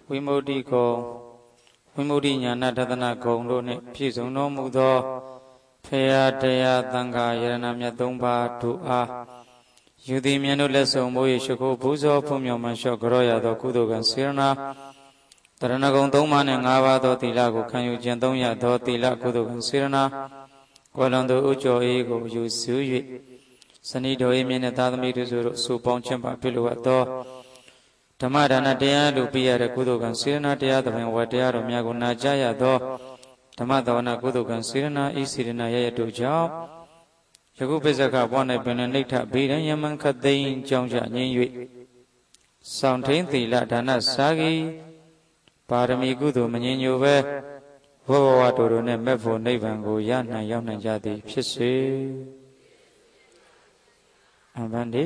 ဝိမု ക്തി ဂုံဝိမု ക്തി ဉာဏတဒနာဂုံတို့နှင့်ပြည့်စုံတော်မူသောဖေယတရားသံဃာယရဏမြတ်သုံးပါးတို့အားယူသည်မြတ်တို့လက်ဆောင်မိုး၍ရှိခိုးပူဇော်ဖုံးမြော်မှန်လျှော့ကြောရသောကုသိုလ်ကံစေရနာတရဏဂုံသုံးပါးနှင့်၅ပါးသောသီလကိုခံယူကျင့်သုံးရသောသီလကုသိုလ်ကံစေရနာကွယ်လွန်သူဥကျော်အေးကိုယူစု၍ဇနီးတော်၏မြင့်တဲ့သားသမီးတို့ဆိုအဆိုပေါင်းခြင်းပါပြုလိုအပ်သောဓမ္မဒါနတရားတို့ပြရတဲ့ကုသိုလ်ကံစေရနာတရားသဖြင့်ဝတ်တရားတော်များကိုနာကြားရသောဓမ္မသဝနာကုသိုလ်ကံစေရနာဤစေရနာရရတို့ကြောင့်ယခုပိဿကဘဝ၌ပင်နှိဋ္ဌဗေဒံယမံခတ်သိမ်းကြောင်းကြငြင်း၍စောင့်ထိန်သီလဒါနစာဂီပါရမီကုသိုလ်မငြင်းညိုပဲဘဝဝတို့တို့နဲ့မဲ့ဖို့နိဗ္ဗာန်ကိုရနိုင်ရောက်နိုင်ကြသည်ဖြစ်စေအဘန္တိ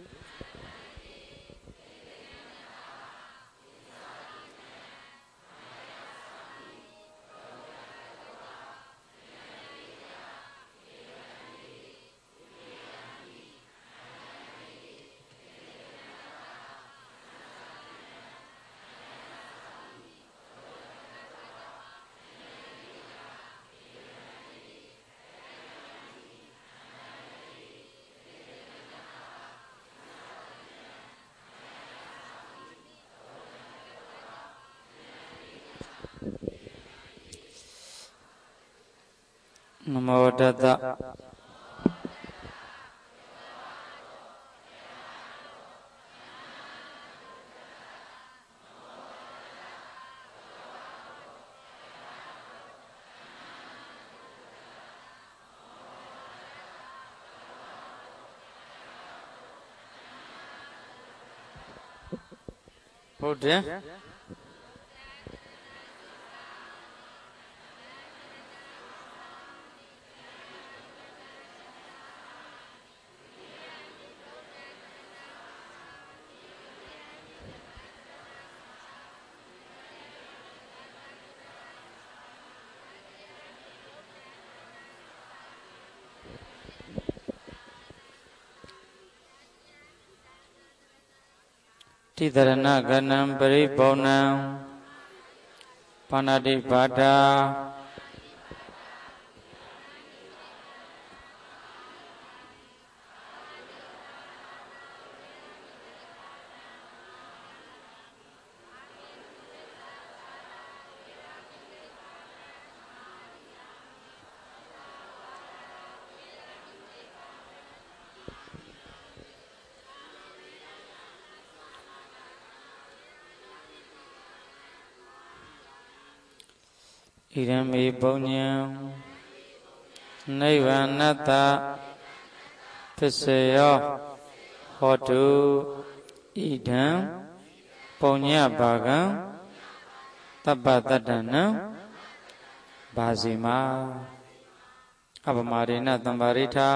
နမောတတဟုတ်တယ်တိတရဏကနံပရိပောဏံပါဏာတိဘာဒာဣရမေပုညံနိဗ္ဗာနတ္တပစ္စယောဟောတုဣဒံပုညဘာကံတပ္ပတတ္တနံဘာစီမာအပမာရိဏသံပါရိထာ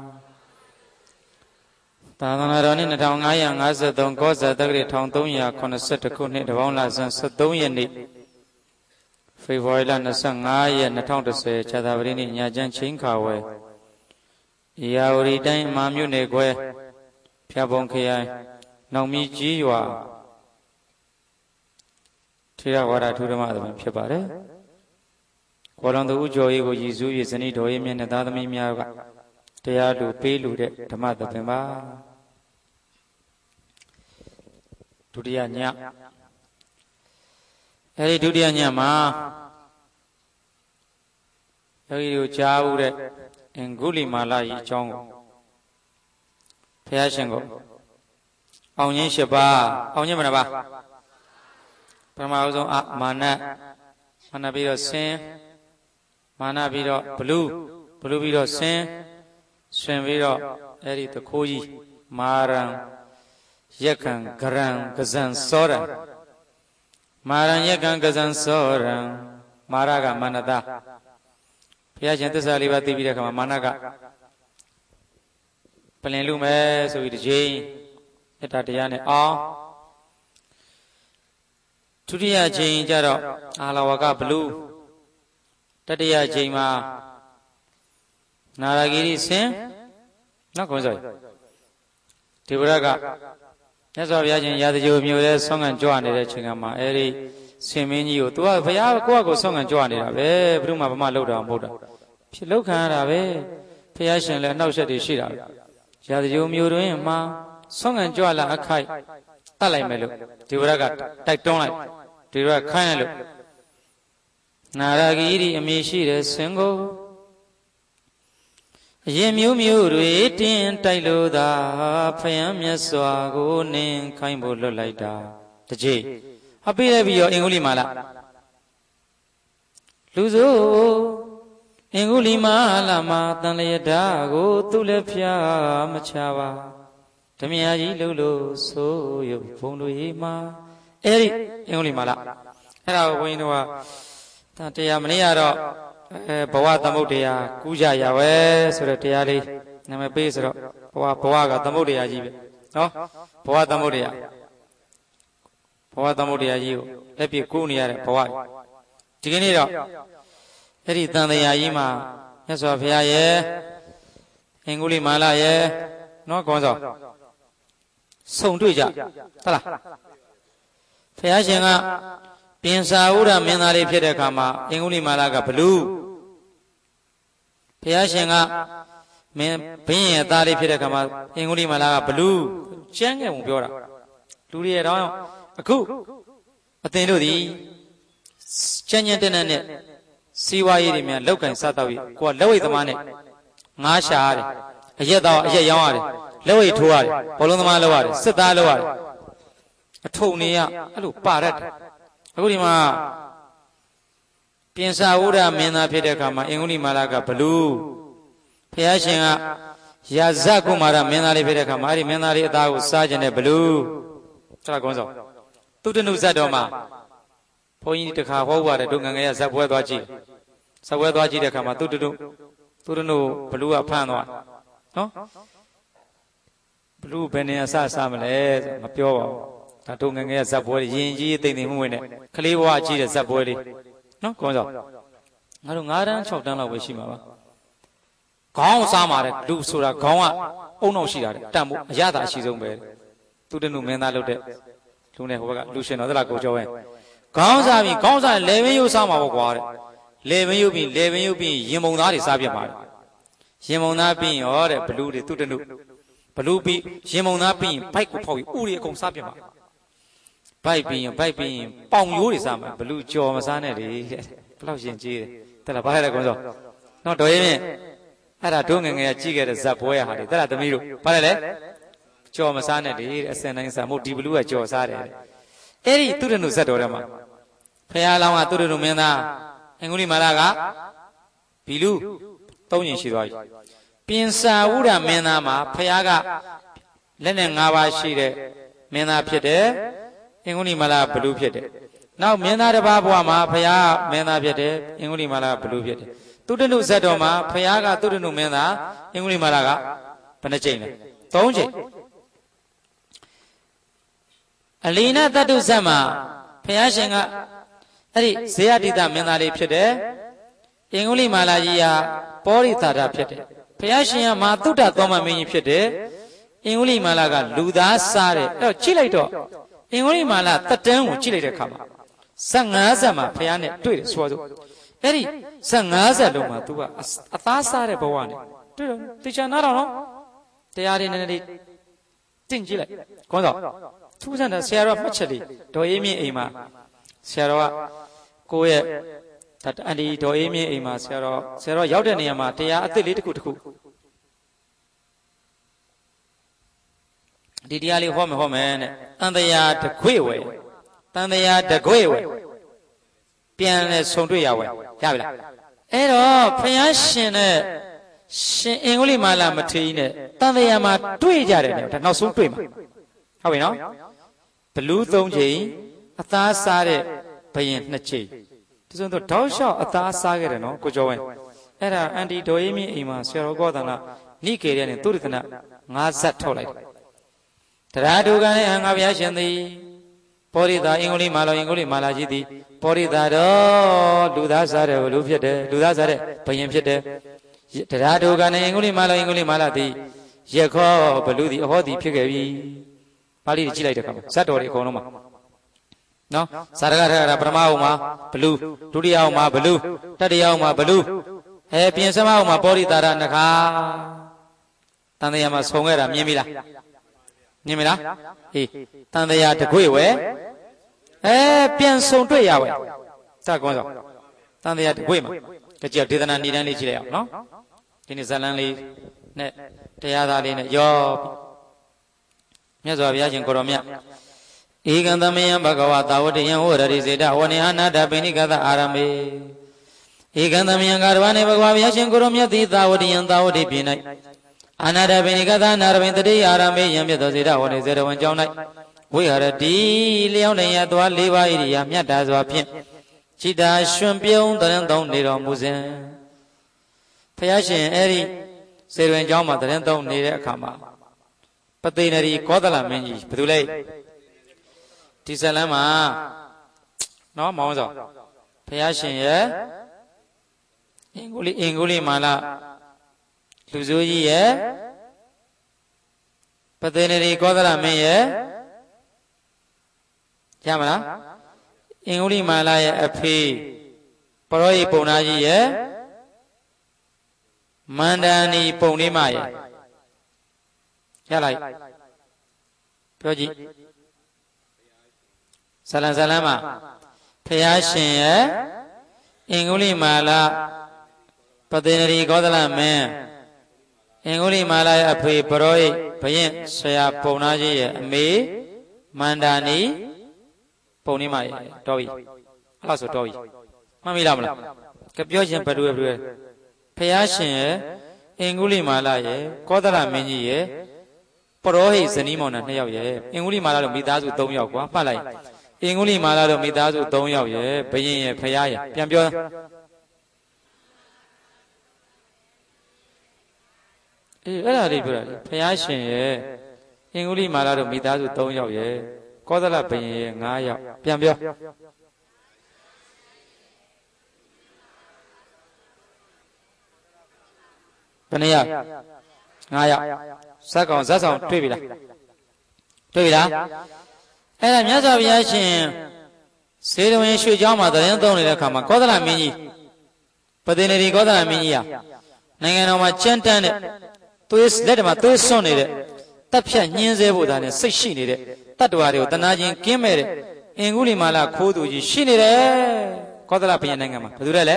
သာသနာတော်နှစ်2553ကောဇာတက္ကရာ1382ခုနှစ်တပေါင်းလဆန်း73ရက်နေ့ဖေဖော်ဝါရီလ25ရက်2010ခြာသာပတိနေ့ညချမ်းချင်းခါဝဲဧရာဝတီတိုင်းအမာမြို့နယ်ခွဲဖျားပုံခရိုင်နောင်မီကြီးရွာထေရဝါဒထူဓမ္မသဘင်ဖြစ်ပါတယ်။ကောလွန်သူဥကျော်ရေးကိုရည်စူး၍ဇနီးတော်ရဲ့မျက်နှာသားသမီးများကတရားလူပေးလူတဲ့ဓမ္မသဘင်ပါဒုတိယညအဲဒီဒုတိယညမှာယောဂီတို့ကြားဦးတဲ့အင်္ဂုလိမာလာကြီးအကြောင်းကိုဘုရားရှင်ကိုအောင်ခြင်း၈ပါးအောင်ခြင်းဘယ်နှပါးပထမအဆုံးမာနပြီးတော့ဆင်းမာနပြီးတော့ဘလူပြီးတော့ဆင်းပြီးတော့အဲ့ဒီတခိုးကြီးမာရံရက်ခံဂရံကဇံစောရံမာရံရက်ခံကဇံစောရံမာရကမာနတဘုရားရှင်သစ္စာလေးပါးသိပြီးတဲ့အခါမှာမာနကပလင်လူမယ်ဆိုပြီးတစ်ချိန်အတ္တတရားနဲ့အောင်ဒုတိယချိန်ကျတော့အာလဝကဘလူတတိယချိန်မှာနာရဂိရိဆင်းနောက်ကောဆိုဒီဘရကမြတ်စွာဘုရားရှင်ရာဇဂိုမြို့ထဲဆောင်းကန်ကြွနေတဲ့ချိန်ကမှာအဲဒီဆင်မင်းကြီးကိုသူကဘုရားကိုဆောင်းကန်ကြွနေတာပဲဘုရုမဗမာလောက်တာမဟုတ်တာဖြစ်လောက်ခံရတာပဲဘုရားရှင်လည်းအနှောက်အယှက်တွေရှိတာရာဇဂိုမျိုးတွင်မှာဆောင်းကန်ကြွလာအခိုက်တတ်လိုက်မယ်လို့ဒီဝရကတိုက်တွန်းလိုက်ဒီဝရခိုင်းလိုက်လို့နာရဂီရီအမည်ရှိတဲ့ဆင်ကိုအရင်မျိုးမျိုးတွေတင်းတိုက်လို့သာဖယံမြတ်စွာကိုနင်းခိုင်းဖို့လွတ်လိုက်တာတကြီးအပေးလိုက်ပြီးရောအင်္ဂုလိမာလလူစိုးအင်္ဂုလိမာလမှာတန်လျတာကိုသူ့လည်းဖျားမချပါဓမြကြီးလှုပ်လို့ဆိုရုပ်ဘုံတို့ရေးမှာအဲ့ဒီအင်္ဂုလိမာလအဲ့ဒါကိုဘုန်းကြီးတို့ကတရားမနေ့ကတော့ဘဝသမုဒ္ဒရာကူးကြရဝဲဆိုတဲ့တရားလေးနာမည်ပေးဆိုတော့ဘဝကသမုဒ္ဒရာကြီးပဲနော်ဘဝသမုဒ္ဒရာကြီးကိုလက်ပြကူးနေရတဲ့ဘဝဒီကနေ့တော့အဲ့ဒီတန်တရားကြီးမှာမြတ်စွာဘုရားရဲ့အင်္ဂုလိမာလရဲ့နော်ကောင်းစောဆုံတွေ့ကြဟုတ်လားဘုရားရှင်ကပြင်စာဥဒ္ဓမင်းသားလေးဖြစ်တဲ့အခါမှာအင်္ဂုလိမာလကဘလူးဘုရားရှင်ကမင်းဘင်းရဲ့သားလေးဖြစ်တဲ့အခါမှာအင်္ဂုလိမာလကဘလူးကျမ်းငယ်ဝင်ပြောတာလူတွေရဲ့တော့အခုအသင်တို့သည်ကျမ်းကျမ်းတက်နဲ့စီဝါရေးတွေများလောက်ကင်စားတော့ပြီကိုကလက်ဝိတ်သမားနဲ့ငါးရှာရတယ်အရက်တော့အရက်ရောင်းရတယ်လက်ဝိတ်ထိုးရတယ်ဘောလုံးသမားလုပ်ရတယ်စစ်သားလုပ်ရတယ်အထုံနေရအဲ့လိုပါတတ်တယ်အခုဒီမှာပြင်စာဝုဒ္ဓမင်းသားဖြစ်တဲ့အခါမှာအင်္ဂုလိမာလကဘလူးဘုရားရှင်ကရာဇကုမာရမင်းသားလေးဖြစ်တဲ့အခါမှာအဲ့ဒီမင်းသားလေးအသားကိုစားခြင်းနဲ့ဘလူးဆက်ကောင်းဆောင်သူတနုဇတ်တော်မှာဘုန်းကြီးတခါဟောပါတယ်တို့ငငယ်ရဇက်ပွဲသွားကြည့်ဇက်ပွဲသွားကြည့်တဲ့အခါမှာသူတနုဘလူးကဖမ်းသွားနော်ဘလူးဘယ်နေရာစမလဲမပြောပါဘူးဒါတို့ငငယ်ရဇက်ပွဲရင်ကြီးတိမ်တိမ်မှုဝင်နဲ့ကလေးဘဝကြည့်တဲ့ဇက်ပွဲလေးနော်ကောင်းဆောင်ငါတို့9တန်း6တန်းလောက်ပဲရှိမှာပါခေါင်းစားမှာတဲ့လူဆိုတာခေါင်းကအုံနောက်ရှိတာတဲ့တန်ဖို့အရသာအရှိဆုံးပဲသူတနုမင်းသားလုပ်တဲ့လူနဲ့ဟိုဘက်ကလူရှင်တော်သလားကိုကျော်ဝဲခေါင်းစားပြီးလေဝင်းရုပ်စားမှာပေါ့ကွာတဲ့လေဝင်းရုပ်ပြီးရင်မုံသားတွေစားပြမှာရင်မုံသားပြီးရောတဲ့ဘလူးတွေသူတနုဘလူးပြီးရင်မုံသားပြီးဘိုက်ကိုဖောက်ပြီးဥတွေအကုန်စားပြမှာဘိုက်ပြီးရင်ပေါင်ရိုးတွေစားမှာဘလူးကြော်မစားနဲ့လေတဲ့ဘယ်လောက်ရှင်ကြီးတယ်တဲ့လားဘာလဲကွန်းစောနော်တော်ရင်အဲ့ဒါတို့ငငယ်ကကြည့်ခဲ့တဲ့ဇက်ပွဲရဟာလေတဲ့လားသမီးတို့ဘာလဲလဲကြော်မစားနဲ့လေတဲ့အစင်တိုင်းစားမို့ဒီဘလူးကကြော်စားတယ်အဲ့ဒီသူတနုဇက်တော်ထဲမှာဖရာလောင်းကသူတနုမင်းသားအင်္ဂုလိမာလကဘီလူ၃ညင်ရှိသွားပြီပြင်စာဝုဒ္ဓမင်းသားမှာဖရာကလက်နဲ့၅ပါးရှိတဲ့မင်းသားဖြစ်တယ်အင်္ဂုလိမာလဘလူးဖြစ်တယ်နောက်မင်းသားတစ်ပါးဘဝမှာဖရာမင်းသားဖြစ်တယ်အင်္ဂုလိမာလဘလူးဖြစ်တယ်သူတနုဇက်တော်မှာဖရာကသူတနုမင်းသားအင်္ဂုလိမာလကဘယ်နှကြိမ်လဲ၃ကြိမ်အလီနာတတုဇတ်မှာဘုရားရှင်ကအဲ့ဒီဇေယတိတမင်းသားလေးဖြစ်တယ်အင်္ဂုလိမာလကြီးဟာပောရိသာဒဖြစ်တယ်ဘုရားရှင်ကမာတုတ္တသောမမင်းကြီးဖြစ်တယ်အင်္ဂုလိမာလကလူသားစားတယ်အဲ့တော့ကြည့်လိုက်တော့အင်္ဂုလိမာလတတန်းကိုကြည့်လိုက်တဲ့အခါမှာ15ဇတ်မှာဘုရားနဲ့တွေ့တယ်ဆိုတော့အဲ့ဒီ15ဇတ်လုံးမှာ तू ကအသားစားတဲ့ဘဝနဲ့တွေ့တော့တေချာနားတော့နော်တရားတွေနည်းနည်းလေးတင့်ကြည့်လိုက်ခေါင်းဆောင်ထူးဆန်းတဲ့ဆရာတော်မှတ်ချက်လေးဒေါ်အေးမြင့်အိမ်မှာဆရာတော်ကကိုယ့်ရဲ့အန်ဒီဒေါ်အေးမြင့်အိမ်မှာဆရာတော်ရောက်တဲ့နေရာမှာတရားအသစ်လေးတစ်ခုဒီတရားလေးဟောမယ်နဲ့တန်တရားတခွေဝယ်ပြန်လဲဆုံတွေ့ရဝယ်ရပြီလားအဲ့တော့ဘုရားရှင်နဲ့ရှင်အင်္ဂုလိမာလမထေရနဲ့တန်တရားမှာတွေ့ကြတယ်နဲ့ဒါနောက်ဆုံးတွေ့မှာဟုတ်ပြီနော်ဘလူး၃ချိန်အသားစားတဲ့ဘယင်2ချိန်ဒီဆိုတော့တောက်လျှောက်အသားစားခဲ့တယ်နော်ကိုကျော်ဝင်းအဲ့ဒါအန်တီဒေါ်ရေးမြင့်အိမ်မှာဆရာတော်ကောသနာနိကေတဲ့နဲ့သူရကနာ5ဇတ်ထုတ်လိုက်တရားဒုက္ခနဲ့ငါဘုရားရှင်သည်ပောရိသာအင်္ဂုလိမာလကြီးသည်ပောရိသာတော်လူသားစားတဲ့လူဖြစ်တယ်လူသားစားတဲ့ဘယင်ဖြစ်တယ်တရားဒုက္ခနဲ့အင်္ဂုလိမာလသည်ယခောဘလူသည်အဟောသည်ဖြစ်ခဲ့ပြီပါဠိကြည့်လိုက်တဲ့အခါမှာဇတ်တော်တွေအကုန်လုံးမှာနော်ဇာတကထတာပထမအောင်မှာဘလူးဒုတိယအောင်မှာဘလူးတတိယအောင်မှာဘလူးပြင်စမအောင်မှာပောရိတာရနှခါတန်တရားမှာဆုံခဲ့တာမြင်ပြီလားမြင်ပြီလားဟေးတန်တရားတကွေ့ဝဲပြန်ဆုံတွေ့ရဝဲစကောင်းစောတန်တရားတကွေ့မှာကြည့်ဒေသနာဏိဒန်းလေးကြည့်လိုက်အောင်နော်ဒီနေ့ဇလန်းလေးနဲ့တရားသားလေးနဲ့ရောမြတ်စွာဘုရားရှင်ကိုရောမြတ်ဧကံသမယံဘဂဝါသာဝတ္တယံဝရရိစေတဝနေအနာတပိဏိကသအာရမေဧကံသမယံကာရဝနေဘဂဝါဘုရားရှင်ကိုရောမြတ်သည်သာဝတ္တယံသာဝတ္တိပြင်၌အနာတပိဏိကသနာရပိတတိအာရမေယံမြတ်သောစေတဝနေစေတဝန်ကြောင်း၌ဝိဟရတိလျောင်းနေရသွား၄ပါးဣရိယာမြတ်တာစွာဖြင့်จิตာရှင်ပြုံးတရင်သုံးနေတော်မူစဉ်ဘုရားရှင်အဲ့ဒီစေတွင်ကျောင်းမှာတရင်သုံးနေတဲ့အခါမှာပသိနရီကောသလမင်းကြီးဘယ်သူလဲဒီဇလန်းမှာနော်မောင်းစောဘုရားရှင်ရဲ့အင်္ဂုလိမာလလူစိုးကြီးရဲ့ပသိနရီကောသလမင်းရဲ့ရမလားအင်္ဂုလိမာလရဲ့အဖေပရောဟိပုံနာကြီးရဲ့မန္တန်ဤပုံလေးမရဲ့ရလိုက်ပြောကြည့်ဇလန်းမှာဖျားရှင်ရဲ့အင်္ဂုလိမာလပသိနရီကောသလမင်းအင်္ဂုလိမာလရဲ့အဖေပရောဟိဘယင်ဆရာပုံနာကြီးရဲ့အမေမန္တန်ဤပုံလေးမရဲ့တော်ပြီအဲ့ဒါဆိုတော်ပြီမှတ်မိလားမလားကပြောရှင်ဘယ်လိုဖျားရှင်ရဲ့အင်္ဂုလိမာလရဲ့ကောသလမင်းကြီးရဲ့ပရောဟိတ်ဇနီးမောင်နှံ2ယောက်ရဲ့အင်္ဂုလိမာလတို့မိသားစု3ယောက်ကွာမှတ်လိုက်အင်္ဂုလိမာလတို့မိသားစု3ယောက်ရဲ့ဘယင်ရဲ့ဖျားရဲ့ပြန်ပြောအဲ့ဒါလေးပြောတာဖျားရှင်ရဲ့အင်္ဂုလိမာလတို့မိသားစု3ယောက်ရဲ့ကောသလဘယင်ရဲ့9ယောက်ပြန်ပြောဘယ်နှယောက်9ယောက်ဇက်ကောင်ဇက်ဆောင်တွေ့ပြီလားတွေ့ပြီလားအဲ့ဒါမြတ်စွာဘုရားရှင်စေတဝင်ရွှေเจ้าမှာတရင်သုံးနေတဲ့အခါမှာကောသလမင်းကြီးပသိနရီကောသလမင်းကြီးဟာနိုင်ငံတော်မှာကြမ်းတမ်းတဲ့သွေးလက်တမှာသွေးစွန့်နေတဲ့တပ်ဖြတ်ညှင်းဆဲဖို့ဒါနဲ့စိတ်ရှိနေတဲ့တတ္တဝါတွေကိုတနာချင်းကင်းမဲ့တဲ့အင်္ဂုလိမာလခိုးသူကြီးရှိနေတယ်ကောသလဘုရားနိုင်ငံမှာဘယ်သူလဲ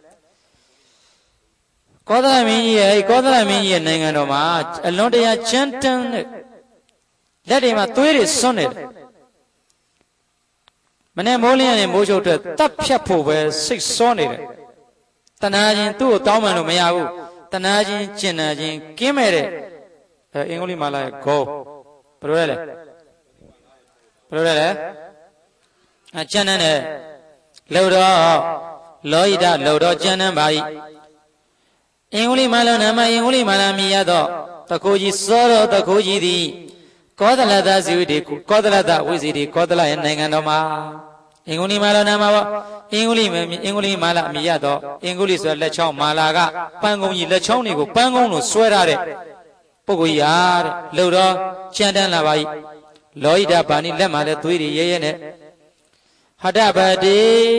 ကောသလမင်းကြီးရဲ့နိုင်ငံတော်မှာအလွန်တရာကြမ်းတမ်းတဲ့လက်တွေမှာသွေးတွေစွန့်နေတယ်မနေ့မိုးလင်းနဲ့မိုးချုပ်အတွက်တပ်ဖြတ်ဖို့ပဲစိတ်စောနေတယ်တနာချင်းသူ့ကိုတောင်းပန်လို့မရဘူးတနာချင်းကျင်နာချင်းကင်းမဲ့တဲ့အင်္ဂုလိမာလရဲ့ဂေါဘယ်လိုလဲကျမ်းနဲ့လှုပ်တော့လောဟိတလှုပ်တော့ကျမ်းနဲ့ပါ၏အင်္ဂုလိမာလနာမအင်္ဂုလိမာလမြည်ရသောတခိုးကြီးစောတော်တခိုးကြီးသည်ကောသလသဇိဝိတေကောသလသဝိဇိတေကောသလရဲ့နိုင်ငံတော်မှာအင်္ဂုလိမာလနာမပေါ့အင်္ဂုလိမာလမြည်ရသောအင်္ဂုလိဆိုလက်ချောင်းမာလာကပန်းကုန်းကြီးလက်ချောင်းတွေကိုပန်းကုန်းလို့ဆွဲထားတဲ့ပုဂ္ဂိုလ်ကြီးဟာတဲ့လှုပ်တော့ကြမ်းတမ်းလာပါ၏လောဟိတဘာနိလက်မှာလည်းသွေးတွေရဲရဲနဲ့ဟတဗတိ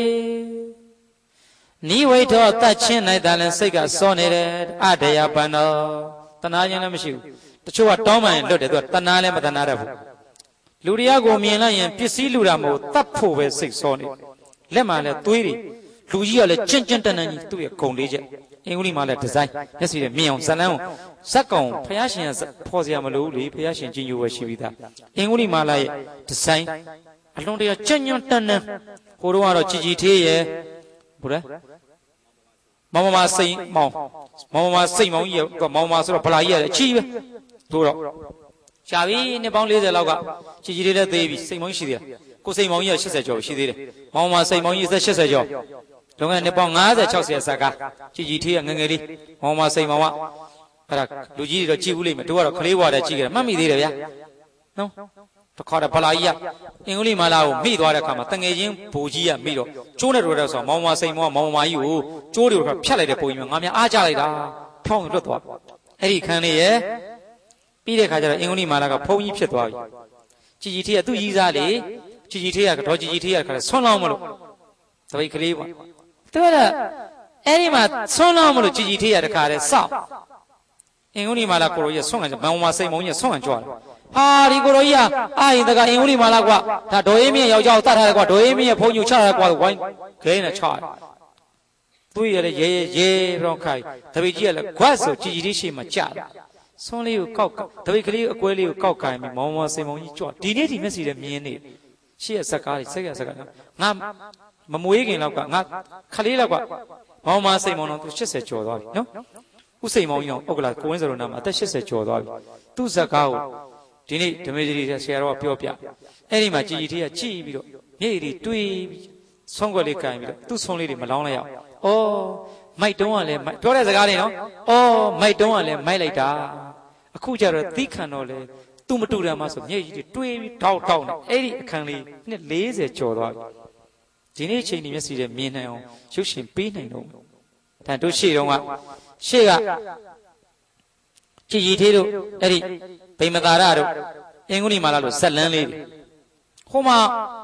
နိဝိထောတတ်ချင်းနိုင်တာလည်းစိတ်ကစောနေတယ်အတယပန္နောတနာခြင်းလည်းမရှိဘူးတချို့ကတောင်းပန်ရင်လွတ်တယ်သူကတနာလည်းမတနာတတ်ဘူးလူတရားကိုမြင်လိုက်ရင်ပစ္စည်းလူတာမဟုတ်တတ်ဖို့ပဲစိတ်စောနေလက်မှာလည်းသွေးတွေလူကြီးကလည်းကျင့်တန်းတန်းကြီးသူ့ရဲ့ဂုံလေးချက်အင်္ဂုလိမာလည်းဒီဇိုင်းမျက်စိနဲ့မြင်အောင်ဇလန်းကိုဇက်ကောင်ဖယားရှင်ဖော်စရာမလိုဘူးလေဖယားရှင်ကြီးညိုပဲရှိပြီးသားအင်္ဂုလိမာလည်းရဲ့ဒီဇိုင်းအလွန်တရာကြံ့ညွန့်တန်းတန်းဟိုတော့ကတော့ជីជីသေးရဲ့ဘုရားမောင်မစိတ်မောင်ကြီးရဲ့မောင်မဆိုတော့ဗလာကြီးရဲ့အချီးပဲတို့တော့ရှာပြီနှစ်ပေါင်း40လောက်ကជីជីလေးလည်းသေးပြီစိတ်မောင်ကြီးရှိသေးတယ်ကိုစိတ်မောင်ကြီးက80ကျော်ရှိသေးတယ်မောင်မစိတ်မောင်ကြီး80ကျော်လုံငယ်နှစ်ပေါင်း50 60ဆက်ကជីជីသေးရဲ့ငငယ်လေးမောင်မစိတ်မောင်ကအဲ့ဒါလူကြီးတွေတော့ကြည့်ဘူးလိမ့်မယ်တို့ကတော့ကလေးဘွားတည်းကြည့်ကြတယ်မှတ်မိသေးတယ်ဗျာနော်တခါတော့ဗလာကြီးကအင်္ဂုလိမာလာကိုမိသွားတဲ့အခါမှာတငယ်ချင်းဘိုလ်ကြီးကမိတော့ကျိုးနဲ့တို့တဲ့ဆိုမောင်မစိန်မောင်မကြီးကိုကျိုးတွေကဖြတ်လိုက်တဲ့ပုံကြီးမှာငါများအားကြလိုက်တာဖြောင်းလွတ်သွားအဲ့ဒီခန်းလေးရဲ့ပြီးတဲ့ခါကျတော့အင်္ဂုလိမာလာကဖုံးကြီးဖြစ်သွားပြီជីជីထီကသူ့ကြီးစားလေជីထီးရတော့ជីထီးရခါလဲဆွန်းလောင်းမလို့တပိတ်ကလေးပေါ့သူကအဲ့ဒီမှာဆွန်းလောင်းမလို့ជីထီးရတခါလဲစောက်အင်္ဂုလိမာလာကိုရိုကြီးဆွန်းကန်ဘန်ဝါစိန်မုံကြီးဆွန်းကန်ကြွားတယ်ဟာဒီကိုရိုကြီးအာရင်တကအင်္ဂုလိမာလာကွာဒါဒေါ်အေးမင်းယောက်ျားကိုတတ်ထားတယ်ကွာဒေါ်အေးမင်းရဲ့ဖုန်းညူချထားတယ်ကွာဝိုင်းခဲနဲ့ချတယ်သူ့ရဲ့ရဲရောခိုင်တပိတ်ကြီးကလည်းခွတ်ဆိုជីထီးရှိမှကြာတယ်ဆွန်းလေးကိုကောက်တပိတ်ကလေးအကွဲလေးကိုကောက်ခိုင်ပြီးမောင်ဝါစိန်မုံကြီးကြွားဒီနေ့ဒီမျက်စီနဲ့မြင်နေရှေ့ရဇက်ကားတွေစိတ်ရဇက်ကငါမမွေးခင်လောက်ကငါခလေးလောက်ကမောင်မစိန်မောင်တော်သူ80ကျော်သွားပြီနော်ဥစိန်မောင်ကြီးတော့ဥက္ကလာကိုဝင်းစရုံနာမှာအသက်80ကျော်သွားပြီသူ့ဇက်ကားကိုဒီနေ့ဓမေကြီးဆရာတော်ကပြောပြအဲ့ဒီမှာជីထီးကကြည်ပြီးတော့မျက်ရည်တွေးပြီးဆုံးခွက်လေးကင်ပြီးတော့သူ့ဆုံးလေးတွေမလောင်းလိုက်အောင်ဩမိုက်တုံးကလည်းပြောတဲ့စကားလေးနော်ဩမိုက်တုံးကလည်းမိုက်လိုက်တာအခုကျတော့သီးခံတော့လေသူမတူတယ်မှဆိုမျက်ရည်တွေတွေးပြီးတောက်နေအဲ့ဒီအခန်းလေးနှစ်40ကျော်သွားပြီဒီနေ့ချိန်ဒီမျက်စိနဲ့မြင်နိုင်အောင်ရုပ်ရှင်ပေးနိုင်တော့ဒါတို့ရှေ့တုန်းကရှေ့ကကြည်ရီသေးတို့အဲ့ဒီဗိမသာရတို့အင်္ဂုလိမာလာတို့ဇက်လန်းလေးဟိုမှာ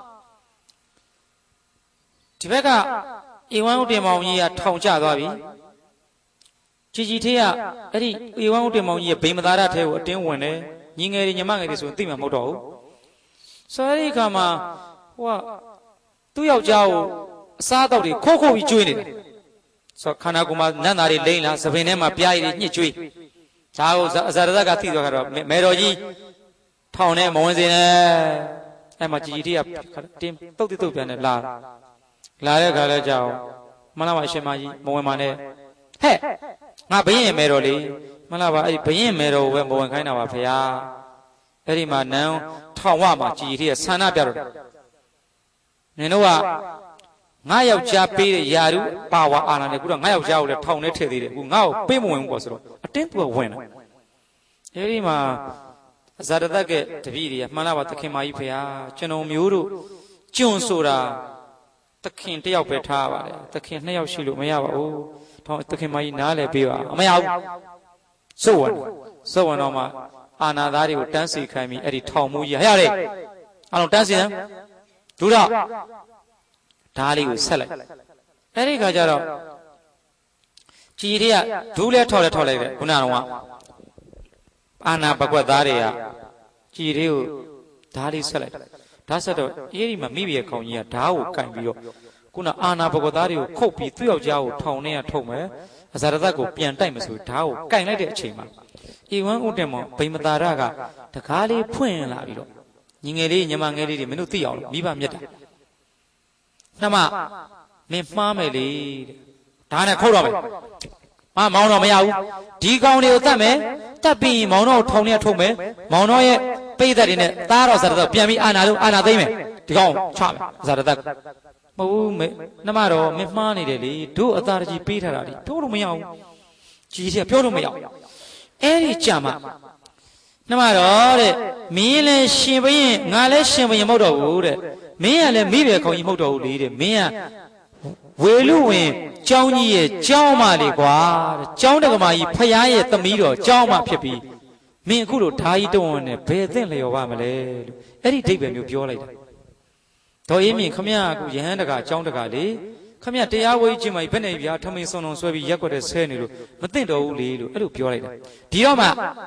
ဒီဘက်ကဧဝံဥတ္တမောင်ကြီးကထောင်ကျသွားပြီကြည်ရီသေးကအဲ့ဒီဧဝံဥတ္တမောင်ကြီးရဲ့ဗိမသာရထဲကိုအတင်းဝင်တယ်ညီငယ်တွေညီမငယ်တွေဆိုရင်သိမှာမဟုတ်တော့ဘူးဆိုတဲ့အခါမှာဟိုကသူ့ယောက်ျားကိုအစားအသောက်တွေခိုးပြီးကျွေးနေတယ်ဆိုခန္ဓာကိုယ်မှာနတ်သားတွေလိမ့်လာသပင်ထဲမှာပြားရည်တွေညှစ်ကျွေးဒါကိုအဇာရဇကသိသွားတော့မေတော်ကြီးထောင်ထဲမဝင်စေနဲ့အဲ့မှာជីထီးကတင်းတုတ်တုတ်ပြန်နေလာတဲ့ခါလဲကြောက်မလားပါအရှင်မကြီးမဝင်ပါနဲ့ဟဲ့ငါဘယင်းမေတော်လေမလားပါအဲ့ဒီဘယင်းမေတော်ကိုပဲမဝင်ခိုင်းတာပါဖေဟာအဲ့ဒီမှာနန်းထောင်ဝမှာជីထီးကဆန္ဒပြတော့နင်တို့ကငါယောက်ျားပေးတဲ့ယာရုပါဝါအာဏာနဲ့ခုတော့ငါယောက်ျားကိုလည်းထောင်ထဲထည့်သေးတယ်အခုငါ့ကိုပေးမဝင်ဘူးပေါ့ဆိုတော့အတင်းသူကဝင်တယ်အဲဒီမှာအဇာရတကတပည့်တွေကမှန်လားပါသခင်မကြီးဖေဟာကျွန်တော်မျိုးတို့ကျွန်းဆိုတာသခင်တယောက်ပဲထားပါတယ်သခင်2ယောက်ရှိလို့မရပါဘူးထောင်သခင်မကြီးနားလည်းပေးပါမရဘူးစိုးဝင်တော့မှအာဏာသားတွေကိုတန်းစီခိုင်းပြီးအဲ့ဒီထောင်မှုကြီးဟဲ့ရတယ်အားလုံးတန်းစီတယ်ဒုရဓာလေးကိုဆက်လိုက်အဲ့ဒီခါကျတော့ជីထီးကဒူးလဲထောက်လိုက်တယ်ခုနကတော့အာနာပကွက်သားတွေကជីထီးကိုဓာလေးဆက်လိုက်ဓာဆက်တော့အေးဒီမှာမိဘရဲ့ခေါင်းကြီးကဓာကိုကင်ပြီးတော့ခုနအာနာပကွက်သားတွေကိုခုတ်ပြီးသူ့ယောက်ျားကိုထောင်ထဲကထုတ်မယ်အဇာရတကိုပြန်တိုက်မယ်ဆိုဓာကိုကင်လိုက်တဲ့အချိန်မှာဧဝံဥတ္တမောဗိမသာရကတကားလေးဖွင့်လာပြီးတော့ညီငယ်လေးညီမငယ်လေးတွေမင်းတို့သိအောင်မိဘမြတ်တာနှမမင်းမှားမယ်လေဒါနဲ့ခုတ်တော့မယ်မောင်တော့မရဘူးဒီကောင်တွေကိုတတ်မယ်တတ်ပြီးမောင်တော့ထောင်ထဲထုတ်မယ်မောင်တော့ရဲ့ပိတ်သက်တွေနဲ့သားတော်ဇာရတပြန်ပြီးအာနာသိမ့်မယ်ဒီကောင်ချမယ်ဇာရတမဟုတ်ဘူးနှမတော့မင်းမှားနေတယ်လေတို့အသာတကြီးပေးထားတာလေတို့တော့မရဘူးကြီးစီပြောလို့မရဘူးအဲ့ဒီကြမှာနှမတော့တဲ့မင်းလည်းရှင်ဘရင်ငါလည်းရှင်ဘရင်မဟုတ်တော့ဘူးတဲ့မင်းကလည်းမိဘခေါင်းကြီးမဟုတ်တော့ဘူးလေတဲ့မင်းကဝေလူဝင်ကျောင်းကြီးရဲ့ကျောင်းမလေးကွာတဲ့ကျောင်းတက္ကမကြီးဖယားရဲ့သမီးတော်ကျောင်းမဖြစ်ပြီးမင်းအခုလိုဓာကြီးတုံးဝင်နေဘယ်သင့်လျော်ပါမလဲလို့အဲ့ဒီဒိဗ္ဗေမျိုးပြောလိုက်တာဒေါ်အေးမြင့်ခမရအခုယဟန်တကာကျောင်းတကာလေခမရတရားဝေးချင်းမကြီးဘယ်နဲ့ဗျာထမင်းစုံဆွဲပြီးရက်ွက်တဲ့ဆဲနေလို့မသင့်တော်ဘူးလေလို့အဲ့လိုပြောလိုက်တာဒီတော့မှ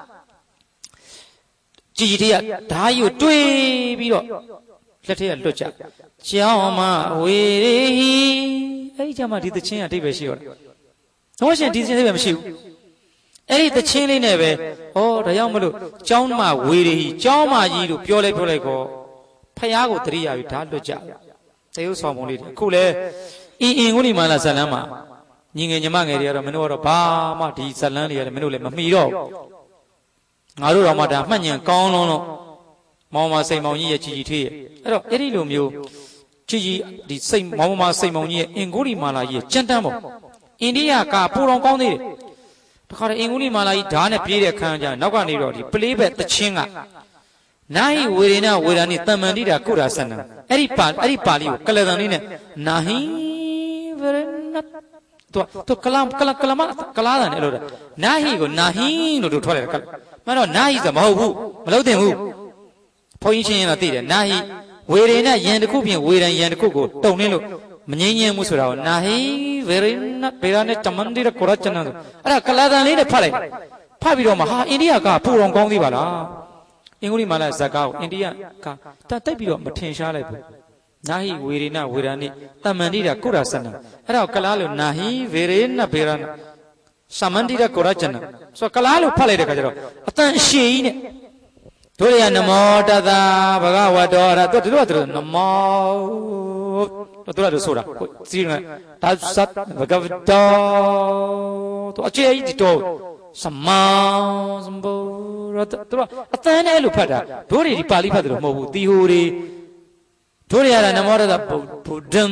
ជីထီးကဓာကြီးကိုတွေးပြီးတော့လက်ထဲကလွတ်ကြကျောင်းမဝေရီအဲ့ဒီကျမှဒီသချင်းကအိဗယ်ရှိတော့တော့ရှင်ဒီသချင်းအိဗယ်မရှိဘူးအဲ့ဒီသချင်းလေးနဲ့ပဲဟောဒါကြောင့်မလို့ကျောင်းမဝေရီကျောင်းမကြီးလို့ပြောလိုက်ကောဖယားကိုတရိယာပြီးဓာလွတ်ကြသေယုဆောင်ပုံလေးအခုလဲအင်္ဂုလိမာလာဇလန်းမှာညီငယ်ညီမငယ်တွေကတော့မင်းတို့ကတော့ဘာမှဒီဇလန်းတွေရတယ်မင်းတို့လည်းမမီတော့ငါတို့တော့မှဒါမှတ်ဉဏ်ကောင်းလုံးလို့မောင်မစိန်မောင်ကြီးရဲ့ជីထွေးရဲ့အဲ့တော့အဲ့ဒီလိုမျိုးជីဒီစိတ်မောင်မစိန်မောင်ကြီးရဲ့အင်္ဂုလိမာလာကြီးရဲ့ကြမ်းတမ်းပုံအိန္ဒိယကပူတော်ကောင်းသေးတယ်တခါတည်းအင်္ဂုလိမာလာကြီးဓာတ်နဲ့ပြေးတဲ့ခန်းကျနောက်ကနေတော့ဒီပလေးဘက်တချင်းကနာဟိဝေရဏဝေဒာနိတမ္မန္တိတာကုရာဆနံအဲ့ဒီပါဠိကိုကလတန်လေးနဲ့နာဟိဝေရဏတော့ကလာတယ်အဲ့လိုနာဟိကိုနာဟိလို့တို့ထွက်တယ်မင်းတော့နာဟိဆိုမဟုတ်ဘူးမလုပ်သင့်ဘူးဘုန်းကြီးချင်းရင်တော့သိတယ်နာဟိဝေရေနဲ့ယံတစ်ခုပြင်ဝေရန်ယံတစ်ခုကိုတုံနေလို့မငြင်းငြင်းမှုဆိုတာကိုနာဟိဝေရေနဲ့ဘေရာနဲ့တမန်ဒီရကိုရချနဆိုအဲ့ဒါကလာတန်လေးနဲ့ဖတ်လိုက်ဖတ်ပြီးတော့မှဟာအိန္ဒိယကပူတော်ကောင်းသေးပါလားအင်္ဂုလိမာလာဇကာကိုအိန္ဒိယကတိုက်ပြီးတော့မထင်ရှားလိုက်ဘူးနာဟိဝေရေနဲ့ဝေရန်နဲ့တမန်ဒီရကိုရဆနအဲ့ဒါကလာလို့နာဟိဝေရေနဲ့ဘေရာသမန္တိရကိုရချနဆိုကလာလို့ဖတ်လိုက်တဲ့ခါကျတော့အတန်အရှိကြီးနဲ့တို့ရနမောတသဘဂဝတောရတို့တို့တို့နမောတို့တို့ဆိုတာစီရတသတ်ဘဂဝတောတို့အခြေအကြီးတော့သမစံဘောရတို့အတန်နဲ့လို့ဖတ်တာတို့တွေဒီပါဠိဖတ်တယ်လို့မဟုတ်ဘူးတီဟိုတွေတို့ရနမောတသဗုဒ္ဓံ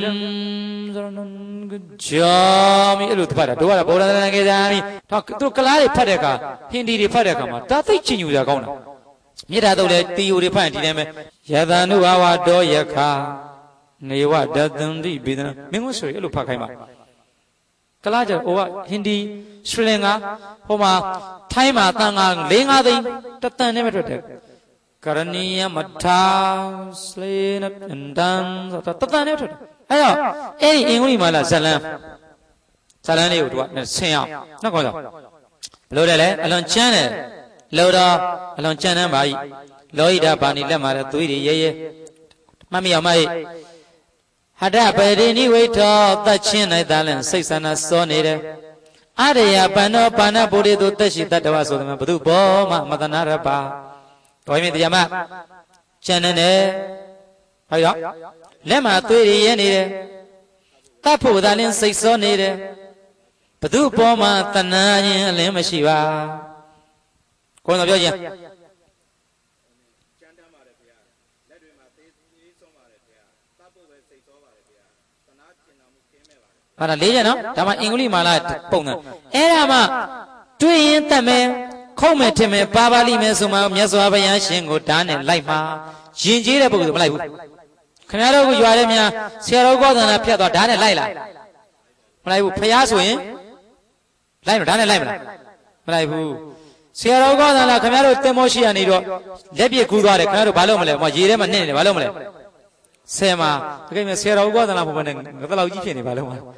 ဂျာမီအဲ့လိုဖတ်တာတို့ကဗုဒ္ဓနာကေဇာမီတို့ကလားတွေဖတ်တဲ့အခါဟင်ဒီတွေဖတ်တဲ့အခါမှာဒါသိချင်ယူကြကောင်းတာမြေတာတော့လေတီယိုတွေဖတ်ရင်ဒီတိုင်းပဲယသနုဘာဝတောယခာနေဝဒသန္တိဘေဒနာမင်းတို့ဆိုရင်အဲ့လိုဖတ်ခိုင်းပါကလားကျဟိုကဟင်ဒီစရီလင်္ကာဟိုမှာထိုင်းမှာတန်ခါ၄-၅သိန်းတတန်နဲ့မထွက်တယ်ကရဏီယမထာစလေနပန္တန်ဆိုတာတတန်နဲ့ထွက်တယ်အဲ့တော့အဲ့ဒီအင်္ဂုလိမာလာဇလန်းလေးကိုသူကဆင်းအောင်နောက်ကောင်းတော့ဘလို့တယ်လေအလွန်ချမ်းတယ်လောတော့အလွန်ချမ်းတမ်းပါ၏လောဟိတဘာနိလက်မှာသွေးတွေရဲရဲမှတ်မိအောင်မဟိဟတပရိနိဝိထောတတ်ချင်း၌သာလင်စိတ်ဆန္ဒစောနေတယ်အရိယပန္နောပါဏဗုဒ္ဓေသူတက်ရှိတတ္တဝဆိုတယ်ဘုသူဘောမမတနာရပါတော်ရင်တရားမချမ်းတယ်ဟုတ်ရောလက်မှာသွေးတွေရဲနေတယ်တတ်ဖို့သာလင်စိတ်စောနေတယ်ဘသူဘောမတနာရင်အလင်းမရှိပါကိုယ်တော်ပြောခြင်းကျမ်းတမ်းပါတယ်ဗျာလက်တွေမှာသေးဆုံးပါတယ်ဗျာသတ်ဖို့ပဲစိတ်စောပါတယ်ဗျာသနာကျင်တော်မူခင်းမဲ့ပါတယ်ဟာဒါလေးချက်နော်ဒါမှအင်္ဂလိပ်မာလာပုံစံအဲ့ဒါမှတွေ့ရင်တတ်မယ်ခုံးမယ်ထင်မယ်ပါပါလိမယ်ဆိုမှမြတ်စွာဘုရားရှင်ကိုဓာတ်နဲ့လိုက်မှာယဉ်ကျေးတဲ့ပုဂ္ဂိုလ်မလိုက်ဘူးခင်ဗျားတို့ကရွာထဲများဆရာတော်ကောသနာဖြတ်သွားဓာတ်နဲ့လိုက်လားမလိုက်ဘူးဖျားဆိုရင်လိုက်တော့ဓာတ်နဲ့လိုက်မလားမလိုက်ဘူးဆရာတော်ကောသနာခင်ဗျားတို့တင်မောရှိရနေတော့လက်ပြကူးသွားတယ်ခင်ဗျားတို့ဘာလို့မလဲဟောရေထဲမှာနှင်းနေတယ်ဘာလို့မလဲဆယ်မှာတကယ်မြဆရာတော်ကောသနာဘုံနဲ့ငါတလောက်ကြီးဖြစ်နေဘာလို့မလဲဟမ်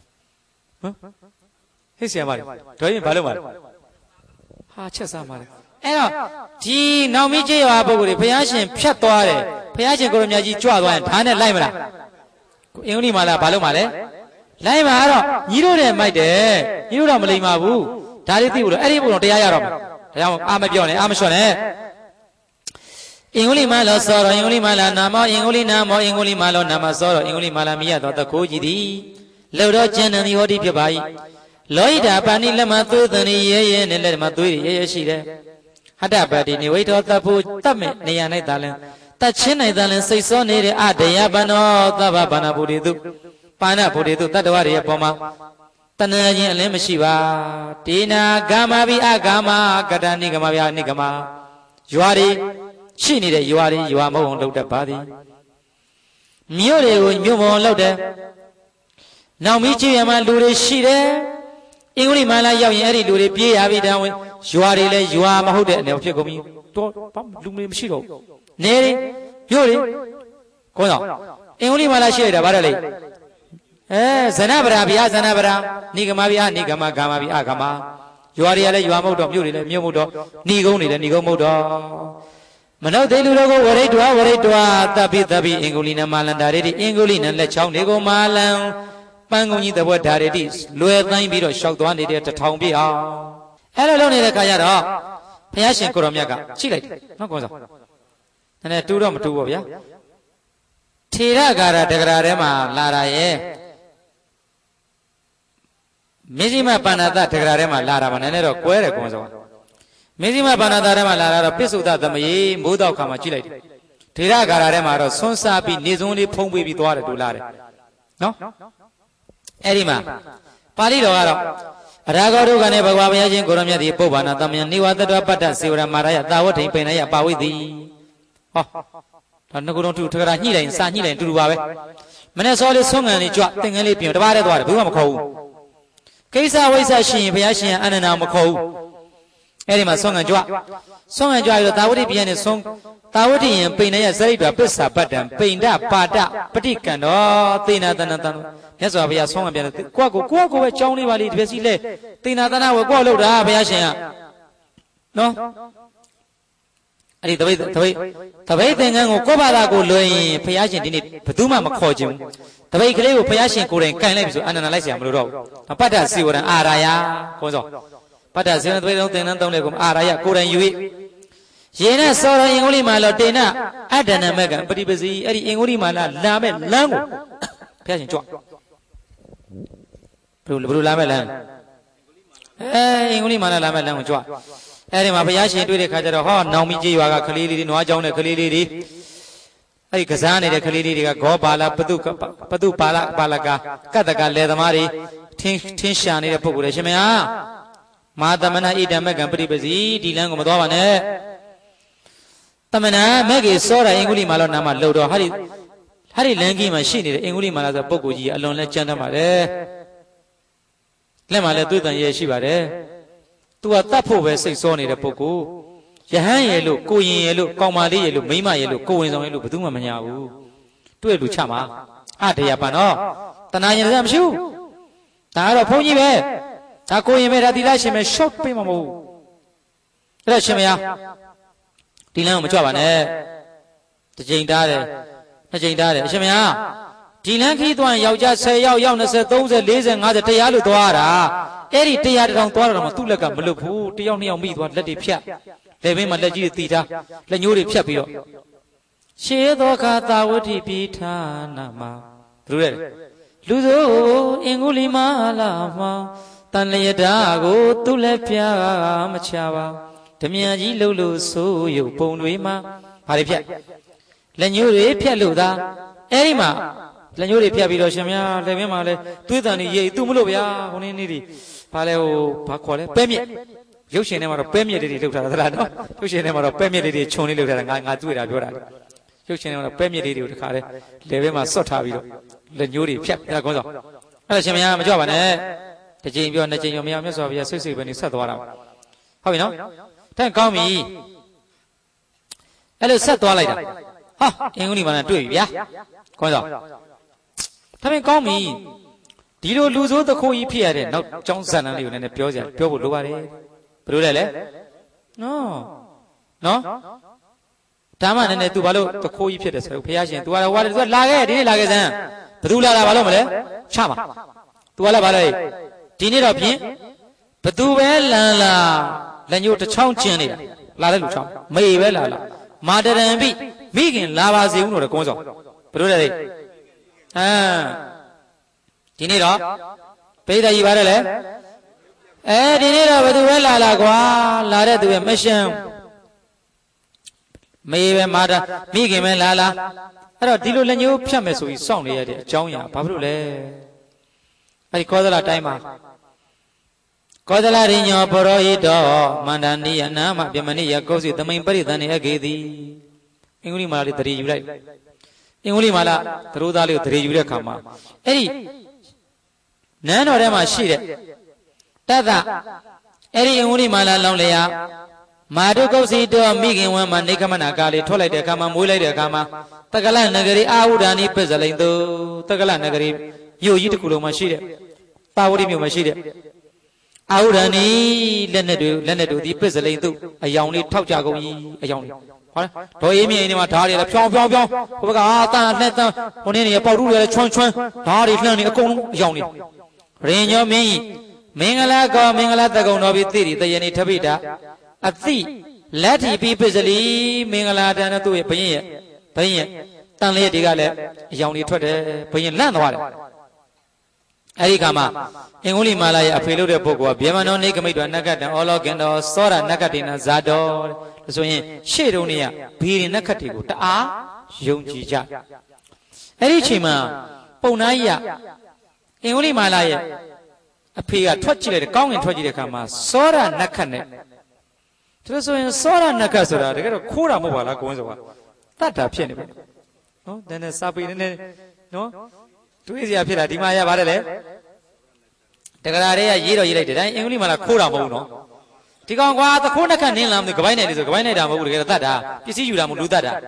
ဟဲ့ဆရာမလေးဒေါ်ရင်ဘာလို့မလဲဟာချက်စားပါလေအဲ့တော့ဒီနောင်မီးကျေးရွာပုဂ္ဂိုလ်တွေဘုရားရှင်ဖြတ်သွားတယ်ဘုရားရှင်ကိုရမြတ်ကြီးကြွသွားရင်ဓာတ်နဲ့လိုက်မလားအင်္ဂလိပ်မှာလားဘာလို့မလဲလိုက်မှာတော့ညီတို့တယ်မိုက်တယ်ညီတို့တော့မလိမ္မာဘူးဒါလေးသိဖို့လို့အဲ့ဒီဘုံတော့တရားရတော့မယ်ဒါကြောင့်အာမပြောနဲ့အာမလျှော့နဲ့အင်္ဂလိပ်မှာလောစောတော်အင်္ဂလိပ်မှာလာနာမောအင်္ဂလိပ်နာမောအင်္ဂလိပ်မှာလောနာမစောတော်အင်္ဂလိပ်မှာလာမိရတော်တခိုးကြီးသည်လှတော့ကျန်တယ်ဒီဟောဒီဖြစ်ပါ၏လောဟိတာပါဏိလက်မှာသွေးသန်နေရဲရဲနဲ့လက်မှာသွေးရဲရဲရှိတယ်ဟတ္တပတိနေဝိထောသဖို့တတ်မဲ့နေရာ၌သာလင်တတ်ချင်း၌သာလင်စိတ်စောနေတဲ့အတယပနောသဗ္ဗဘာနာဗုဒ္ဓေတုပါဏဗုဒ္ဓေတုတတ္တဝရရဲ့ပေါ်မှာတဏှာချင်းအလင်းမရှိပါဒေနာဂမဘိအဂမကတဏိဂမဗျာနိဂမရွာတွေရှိနေတဲ့ရွာတွေရွာမဟုတ်လောက်တတ်ပါသည်မြို့တွေကိုမြို့မုံလောက်တယ်နောက်မီးကြည့်ရမှလူတွေရှိတယ်အင်္ဂလိပ်မာလာရောက်ရင်အဲ့ဒီလူတွေပြေးရပြီတန်းဝင်ရွာတွေလည်းရွာမဟုတ်တဲ့အနေဖြစ်ကုန်ပြီတော့လူတွေမရှိတော့နေတွေမြို့တွေခေါင်းတော့အင်္ဂလိပ်မာလာရှိလိုက်တာဗါတယ်လေဇနဗရာဗျာဇနဗရာနိဂမဗျာနိဂမဂမဗျာဂမရွာတွေကလည်းရွာမဟုတ်တော့မြို့တွေလည်းမြို့မဟုတ်တော့ဏီကုန်းတွေလည်းဏီကုန်းမဟုတ်တော့မနုဿေလူတို့ကိုဝရိတ္တဝရိတ္တသဗ္ဗိသဗ္ဗိအင်္ဂုလိနမလန္တာရေတိအင်္ဂုလိနလက်ချောင်းတွေကိုမာလံပန်းကုန်းကြီးသဘောဓာရတိလွယ်သိမ့်ပြီးတော့ရှောက်သွားနေတဲ့တထောင်ပြည့်အောင်အဲ့လိုလုပ်နေတဲ့ခါကျတော့ဘုရားရှင်ကိုရောမြတ်ကချိလိုက်တယ်နော်ကောင်းစားနည်းနည်းတူတော့မတူပါဗျာထေရဂါရတဂရာထဲမှာလာတာရဲ့မေဇိမပါဏာတတဂရာထဲမှာလာတာမှနည်းနည်းတော့ကွဲတယ်ကောင်းစားမေဇိမပါဏာတထဲမှာလာတာတော့ပိစုဒ္ဓသမယေမိုးတော့ခါမှာချိလိုက်တယ်ထေရဂါရထဲမှာတော့ဆွန်းစားပြီးနေစုံလေးဖုံးပေးပြီးသွားတယ်တူလာတယ်နော်အဲ့ဒီမှာပါဠိတော်ကတော့အရာဂောဒုက္ခနဲ့ဘဂဝါဘုရားရှင်ကိုရောမြတ်ဒီပုဗ္ဗာနာတမယနိဝတ္တပတ္တစေဝရမာရယတာဝဋ္ဌိပိဏယပါဝိတိဟောဒါငကုတော်သူထကရာညှိလိုက်စာညှိလိုက်တူတူပါပဲမနေ့စောလေးဆုံးငံလေးကြွသင်္ကန်းလေးပြင်တပါးတည်းသွားတယ်ဘယ်မှမခေါ်ဘူးကိစ္စဝိစ္စရှိရင်ဘုရားရှင်အနန္ဒာမခေါ်ဘူးအဲ့ဒီမှာဆုံးငံကြွပြီးတော့တာဝတိပြန်နေဆုံးတာဝတိရင်ပိဏယဇရိတ္တပစ္စာပတ္တံပိဏ္ဍပါဒပฏิကံတော်သေနာတဏတံမြတ်စွာဘုရားဆုံးငံပြန်တယ်ကိုယ့်ကိုပဲကြောင်းလေးပါလိဒီပစီလဲသေနာတဏဝကိုယ့်လောက်တာဘုရားရှင်ကနော်အဲ့ဒီတပိတ်သင်္ကန်းကိုကိုယ့်ဘာသာကိုလွင်ရင်ဘုရားရှင်ဒီနေ့ဘယ်သူမှမခေါ်ခြင်းဘူးတပိတ်ကလေးကိုဘုရားရှင်ကိုယ်တိုင်ကန်လိုက်ပြီဆိုအနန္တလိုက်เสียမလို့တော့ဘူးပတ္တစီဝရံအာရာယခေါ်စောပတ္တဇေနသွေးလုံးသင်္นานသုံးတဲ့ကုအာရာယကိုယ်တိုင်ယူ၍ယေနသောရအင်္ဂုလိမာလောတေနအဒ္ဒနမကံပฏิပစီအဲ့ဒီအင်္ဂုလိမာလာလာမဲ့လမ်းကိုဘုရားရှင်ကြွဘယ်လိုလာမဲ့လမ်းအင်္ဂုလိမာလာလာမဲ့လမ်းကိုကြွအဲ့ဒီမှာဘုရားရှင်တွေ့တဲ့ခါကျတော့ဟောနောင်မီကြီးရွာကကလေးလေးတွေနွားကြောင်းတဲ့ကလေးလေးတွေအဲ့ဒီကစားနေတဲ့ကလေးလေးတွေကဂောပါလာပတုပါလကကတ္တကလေသမားတွေထင်းရှာနေတဲ့ပုဂ္ဂိုလ်တွေရှင်မယားမာသမနာဣဒံမကံပฏิပစီဒီလမ်းကိုမသွားပါနဲ့သမနာမက်ကြီးစောတာအင်္ဂုလိမာလောနာမလှုပ်တော့ဟာဒီလမ်းကြီးမှာရှိနေတဲ့အင်္ဂုလိမာလာဆိုပုဂ္ဂိုလ်ကြီးအလွန်လဲကြမ်းတမ်းပါတယ်လက်မှာလဲသွေးတန်ရဲရှိပါတယ်သူကတတ်ဖို့ပဲစိတ်စောနေတဲ့ပုဂ္ဂိုလ်ယဟန်ရဲ့လို့ကိုရင်ရဲ့လို့ကောင်မလေးရဲ့လို့မိန်းမရဲ့လို့ကိုဝင်ဆောင်ရဲ့လို့ဘယ်သူမှမညာဘူးတွေ့လူချမှာအတရားပန်တော့တဏှာရင်လည်းမရှိဘူးဒါကတော့ဘုန်းကြီးပဲဒါကိုရင်ပဲဒါသီလရှင်ပဲ short ပေးမှာမဟုတ်ဘူးအဲ့ဒါရှင်မယားဒီလမ်းကိုမကြွပါနဲ့တစ်ချိန်တားတယ်နှစ်ချိန်တားတယ်ရှင်မယားဒီလမ်းခီးသွားရင်ယောက်ျား10ယောက်ယောက်20 30 40 50တရားလို့သွားတာအဲ့ဒီတရားတစ်ထောင်သွားတော့မှသူ့လက်ကမလွတ်ဘူးတယောက်နှစ်ယောက်မိသွားလက်တွေဖြတ်လက်ဘင်းမှာလက်ကြီးတွေတီထားလက်ညှိုးတွေဖြတ်ပြီးတော့ရှေသောခါသာဝတိပိဌာနာမှာဘယ်လိုလဲလူဆိုအင်္ဂုလိမာလာမှာတန်လျတာကိုသူ့လက်ပြမချပါဓမြကြီးလှုပ်လို့ဆိုးရုပ်ပုံတွေမှာဘာတွေဖြတ်လက်ညှိုးတွေဖြတ်လို့သာအဲ့ဒီမှာလက်ညှိုးတွေဖြတ်ပြီးတော့ရှင်များလက်ဘင်းမှာလဲသွေးတန်တွေရိတ်သူ့မလို့ဗျာဟိုနေ့နေ့တွေဘာလဲဟိုဘာခေါ်လဲပဲမြက်ရုပ်ရှင်ထဲမှာတော့ပဲမြက်တွေလှုပ်ထားတာသလားနော်ရုပ်ရှင်ထဲမှာတော့ပဲမြက်တွေခြုံလေးလှုပ်ထားတာငါတွေ့တာပြောတာရုပ်ရှင်ထဲမှာတော့ပဲမြက်တွေကိုတခါလဲလက်ဘင်းမှာစွတ်ထားပြီးတော့လက်ညှိုးတွေဖြတ်အဲ့ဒါကောင်းဆောင်အဲ့ဒါရှင်များမကြွပါနဲ့တစ်ချိန်ပြောနှစ်ချိန်ပြောမရမြတ်စွာဘုရားဆွတ်ဆွတ်ပဲနေဆက်သွားတာဟုတ်ပြီနော်တဲ့ကောင်းပြီအဲ့လိုဆက်သွားလိုက်တာဟာအင်္ဂုလိမာနတွေ့ပြီဗျာကောင်းဆောင်ဒါပေမဲ့ကောင်းပြီဒီလိုလူဆိုးသခိုးကြီးဖြစ်ရတဲ့နောက်ကျောင်းဇာတ်လမ်းလေးကိုလည်းပြောဖို့လိုပါတယ်ဘယ်လိုလဲနော်ဒါမှလည်း तू ဘာလို့သခိုးကြီးဖြစ်တယ်ဆိုတော့ဘုရားရှင် तू ကလာခဲ့ဒီနေ့လာခဲ့စမ်းဘယ်သူလာတာဘာလို့မလဲချပါ तू ကလည်းဘာလဲဒီနေ့တော့ဖြင့်ဘသူပဲလန်လာလက်ညှိုးတစ်ချောင်းကျင်းနေတာလာတဲ့လူချောင်းမေပဲလာမာတရံပိမိခင်လာပါစေဦးလို့ကုန်းဆောင်ဘယ်လိုလဲဒီနေ့တော့ပိဋကကြီးပါတယ်လေဒီနေ့တော့ဘသူပဲလာကွာလာတဲ့သူပဲမရှမ်းမေပဲမာတာမိခင်ပဲလာအဲ့တော့ဒီလိုလက်ညှိုးဖြတ်မယ်ဆိုပြီးစောင့်နေရတဲ့အကြောင်းအရာဘာဖြစ်လို့လဲအဲ့ဒီကောသလတိုင်းမှာကောသလရိညောပရောဟိတောမန္တန်နိယနာမပြမနိယကောစီသမိန်ပရိသန်နေအကေတိအင်္ဂုလိမာလာလေးတရေယူလိုက်အင်္ဂုလိမာလာသရိုးသားလေးကိုတရေယူတဲ့အခါမှာအဲ့ဒီနန်းတော်ထဲမှာရှိတဲ့တသအဲ့ဒီအင်္ဂုလိမာလာလောင်းလျာမာတုကုတ်စီတောမိခင်ဝမ်းမှာနေကမနာကာလေးထွက်လိုက်တဲ့အခါမှာမွေးလိုက်တဲ့အခါမှာတက္ကလနဂရီအာဟုဒာနိပစ္စလိန်တုတက္ကလနဂရီမြို့ကြီးတစ်ခုလုံးမှာရှိတဲ့ပါဝတိမြို့မှာရှိတဲ့အာဟုဒာနိလက်နဲ့တို့ဒီပစ္စလိန်တုအယောင်လေးထောက်ကြကုန်ကြီးအယောင်လေးဟောဒေါ်အေးမြင့်နေမှာဓာတ်တွေလည်းဖြောင်းဟိုဘက်ကတန်လှက်တန်ဟိုနေ့နေပေါက်တူးတွေလည်းချွန်းဓာတ်တွေလှမ်းနေအကုန်လုံးအယောင်လေးရင်ညောမင်းမင်္ဂလာကောမင်္ဂလာတကုံတော်ပြီးသိရီတယနေထပိတာအသိလက်ထီပြီးပစ္စလိမင်္ဂလာတန်တဲ့သူ့ရဲ့ဘယင်းရဲ့တန်လျက်တွေကလည်းအယောင်တွေထွက်တယ်ဘယင်းလန့်သွားတယ်အဲ့ဒီခါမှာအင်္ဂုလိမာလာရဲ့အဖေလို့တဲ့ပုဂ္ဂိုလ်ကဗျမနောနေကမိတ်တော်နဂတ်တံအောလောကင်တော်သောရနဂတ်တေနဇာတော်ဒါဆိုရင်ရှေ့တုန်းကဘီရင်နဂတ်တွေကိုတအားယုံကြည်ကြအဲ့ဒီအချိန်မှာပုံနာကြီးကအင်္ဂုလိမာလာရဲ့အဖေကထွက်ကြည့်လိုက်တယ်ကောင်းငင်ထွက်ကြည့်တဲ့အခါမှာသောရနဂတ်နဲ့ဒါဆိုရင်သောရနဂတ်ဆိုတာတကယ်တော့ခိုးတာမဟုတ်ပါလားကိုဝင်းစောကတတ်တာဖြစ်နေပြီနော်နည်းနည်းစာပေနည်းနည်းနော်တွေးစရာဖြစ်တာဒီမှာရပါတယ်လေတက္ကရာတွေကရေးတော့ရေးလိုက်တယ်ဒါအင်္ဂလိပ်မှာလားခိုးတာမဟုတ်ဘူးနော်တဒီကောင်ကွာသခိုးနှစ်ခန့်နင်းလာမလို့ကပိုင်းနိုင်လေဆိုကပိုင်းနိုင်တာမဟုတ်ဘူးတကယ်တတ်တာပစ္စည်းယူတာမဟုတ်လူတတ်တာ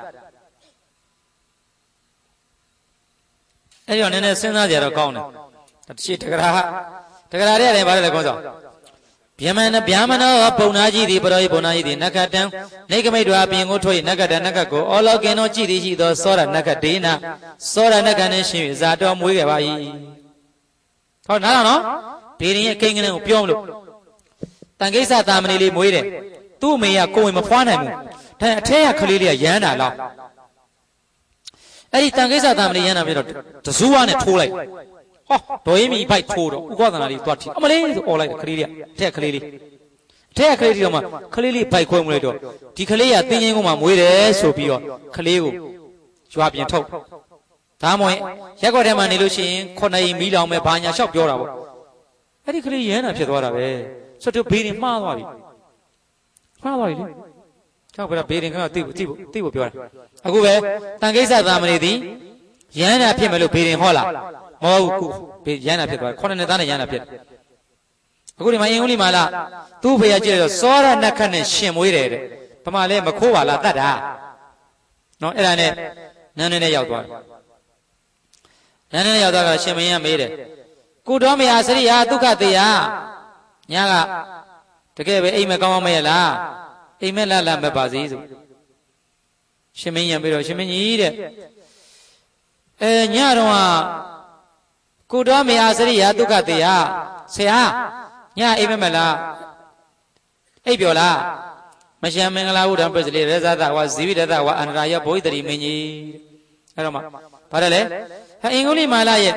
အဲ့တော့နည်းနည်းစဉ်းစားကြတော့ကောင်းတယ်တချိတက္ကရာတဲ့လည်းပါတယ်လေကောင်းစောဗျမနောပုံနာကြီးသည်ပရောဟိပုံနာကြီးသည်နက္ခတံနေကမိတ်တော်အပြင်ကိုထွက်နက္ခတံနက္ခကိုအောလောကင်တော်ကြည်သည်ရှိသောသောရနက္ခဒေနသောရနက္ခနှင့်ရှင်၍ဇာတော်မွေးခဲ့ပါ၏ဟောနားတော့နော်ဒေရင်ရဲ့ကိန်းကလေးကိုပြောမလို့တန်ကိစ္စတာမဏေလေးမွေးတယ်သူ့အမေကကိုယ်ဝင်မဖွားနိုင်ဘူးဒါအထက်ကကလေးလေးကရမ်းတာလားအဲ့ဒီတန်ကိစ္စတာမဏေရမ်းတာပြီးတော့တဇူးဝါနဲ့ထိုးလိုက်ဟောဒေါ်ရင်မီဖိုက်ထိုးတော့ဥက္ကသနာလေးသွားထီအမလေးဆိုអော်လိုက်ကလေးလေးအထက်ကလေးလေးတော့မှကလေးလေးဖိုက်ခွဲမှုလိုက်တော့ဒီကလေးကတင်းချင်းကုန်းမှာမွေးတယ်ဆိုပြီးတော့ကလေးကိုကြွားပြင်ထုတ်ဒါမှမဟုတ်ရက်ကွက်ထဲမှာနေလို့ရှိရင်9ရီမီးလောင်မဲ့ဘာညာလျှောက်ပြောတာပေါ့အဲ့ဒီကလေးရမ်းတာဖြစ်သွားတာပဲဆိုတော့ဘေးရင်မှားသွားပြီလေကြောက်ပြတော့ဘေးရင်ကတော့သိဖို့ပြောတာအခုပဲတန်ကိစ္စသာမဏေသည်ရမ်းတာဖြစ်မယ်လို့ဘေးရင်ဟောလားမဟုတ်ဘူးဘေးရမ်းတာဖြစ်သွားတယ်9နှစ်သားနဲ့ရမ်းတာဖြစ်အခုဒီမှာအင်္ဂလိပ်မှာလားသူ့ဖေရကြည့်တော့စောရနက္ခနဲ့ရှင်မွေးတယ်တဲ့ဗမာလဲမခိုးပါလားတတ်တာနော်အဲ့ဒါနဲ့နန်းနဲ့ရောက်သွားတယ်နန်းနဲ့ရောက်သွားတော့ရှင်မင်းကမေးတယ်ကုတော်မယာစရိယာဒုက္ခတေယညာကတကယ်ပဲအိမ်မကောင်းအောင်မရလားအိမ်မက်လာမပါစေဆိုရှင်မင်းရံပြီးတော့ရှင်မင်းကြီးတဲ့ညတော့ကုတော်မယာစရိယာဒုက္ခတေယဆရာညအိမ်မက်မလားအိပ်ပြောလားမရှံမင်္ဂလာဝုဒ္ဓံပစ္စလေရဇသဝဇီဝိတတဝအန္တရာယဘိုဟိတရီမင်းကြီးအဲ့တော့မှဘာလဲအင်္ဂုလိမာလာရဲ့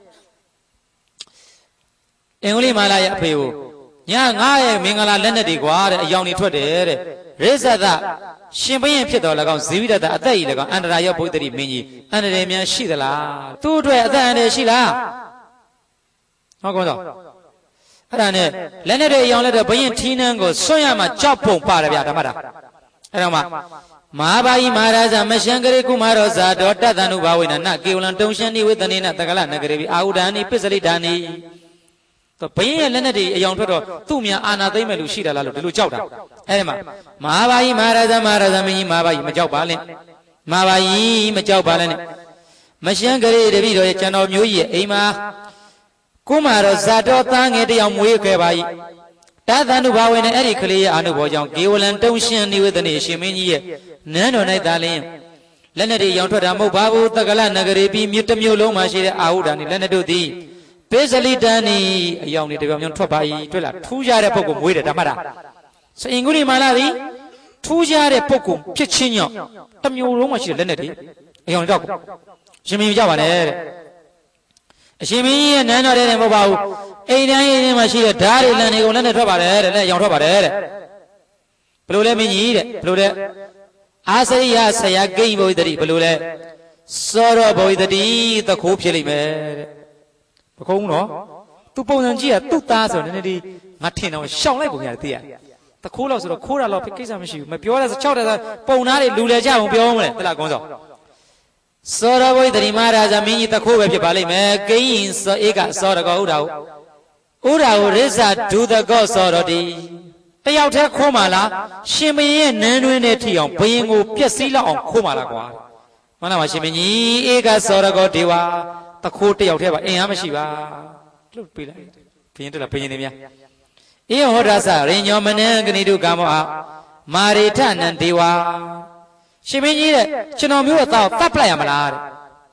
အဖေကိုညငါရဲ့မင်္ဂလာလက်နဲ့တွေကွာတဲ့အယောင်တွေထွက်တယ်တဲ့ရိဇသရှင်ဘုရင်ဖြစ်တော်၎င်းဇီဝိတတအသက်ကြီး၎င်းအန္တရာယဘိုဟိတရီမင်းကြီးအန္တရာယ်များရှိသလားသူ့အတွက်အသက်အန္တရာယ်ရှိလားဟုတ်ကောတော့အဲ့ဒါနဲ့လက်နဲ့တွေအယောင်လက်တဲ့ဘုရင်ထီးနှန်းကိုဆွန့်ရမှာကြောက်ပုံပါတယ်ဗျာဓမ္မတာအဲ့တော့မှမဟာဘာယီမဟာရာဇမရှံကရေကုမာရောဇာတော်တတ္တနုဘာဝေနနကေဝလံတုံရှံနိဝေသနေနတကလနဂရေပိအာဟုဒာနိပစ္စလိဒာနိတော့ဘုရင်ရဲ့လက်နဲ့တွေအယောင်ထွက်တော့သူ့မြန်အာနာသိမ့်မဲ့လူရှိတာလားလို့ဒီလိုကြောက်တာအဲ့ဒီမှာမဟာဘာယီမဟာရာဇမင်းကြီးမဟာဘာယီမကြောက်ပါနဲ့မဟာဘာယီမကြောက်ပါနဲ့မရှံကရေတပိတော်ရဲ့ကျန်တော်မျိုးကြီးရဲ့အိမ်မှာကုမာရောဇာတော်သားငယ်တယောက်မွေးခဲ့ပါ၏တသန္တုဘာဝေနဲ့အဲ့ဒီကလေးရဲ့အာနုဘောကြောင့်ကေဝလံတုံရှင်းနိဝေသနေရှင်မင်းကြီးရဲ့နန်းတော်၌သာလျှင်လက်နဲ့တွေရောင်ထွက်တာမဟုတ်ပါဘူးတက္ကလနဂရီပြီးမြို့တစ်မြို့လုံးမှာရှိတဲ့အာဟုဒာနိလက်နဲ့တို့သည်ပိစလိတန်နီအယောင်တွေတပြောင်ပြောင်ထွက်ပါ၏တွေ့လားထူးခြားတဲ့ပုဂ္ဂိုလ်မွေးတယ်ဓမ္မတာစင်္ဂုလိမာလာသည်ထူးခြားတဲ့ပုဂ္ဂိုလ်ဖြစ်ချင်းကြောင့်တစ်မြို့လုံးမှာရှိတဲ့လက်နဲ့တွေအယောင်တွေတော့ရှင်မင်းကြပါနဲ့တဲ့အရှင်မင်းရဲ့နန်းတော်တဲ့မဟုတ်ပါဘူးအိမ်တိုင်းအိမ်တိုင်းမှာရှိတဲ့ဓာတ်တွေလန်တွေကိုလက်နဲ့ထွက်ပါတယ်တဲ့လက်ရောင်ထွက်ပါတယ်တဲ့ဘယ်လိုလဲမင်းကြီးတဲ့ဘယ်လိုလဲအာစရိယဆရာဂိမ့်ဘဝိတ္တိဘယ်လိုလဲစောရဘဝိတ္တိသခိုးဖြစ်လိမ့်မယ်တဲ့မကုန်းနော်သူပုံစံကြည့်ရသူ့သားဆိုနည်းနည်းဒီငါထင်တော့ရှောင်လိုက်ပုံရတယ်သိရသခိုးလောက်ဆိုတော့ခိုးတာတော့ကိစ္စမရှိဘူးမပြောတဲ့6တဲ့ပုံသားတွေလူလေကြအောင်ပြောမလဲတလားကောင်းစောစောရဘဝိတ္တိမဟာရာဇမင်းကြီးသခိုးပဲဖြစ်ပါလိမ့်မယ်ကိယင်စောဧကစောရကောဥဒ္ဓဟုရိစ္ဆဒုသကောစောရတိတယောက်တည်းခိုးမှလားရှင်မင်းရဲ့နန်းတွင်းနဲ့ထီအောင်ဘယင်ကိုပြက်စီးလောက်အောင်ခိုးမှလားကွာမှန်လားပါရှင်မင်းကြီးဧကစောရကောဒေဝတခိုးတယောက်တည်းပါအင်အားမရှိပါလှုပ်ပေးလိုက်ဘယင်တက်လာဘယင်နေများဧဟောဒသရိညောမနံကဏိတုကာမောမာရိထနံဒေဝရှင်မင်းကြီးတဲ့ကျွန်တော်မျိုးတော့တတ်ပလိုက်ရမလားတဲ့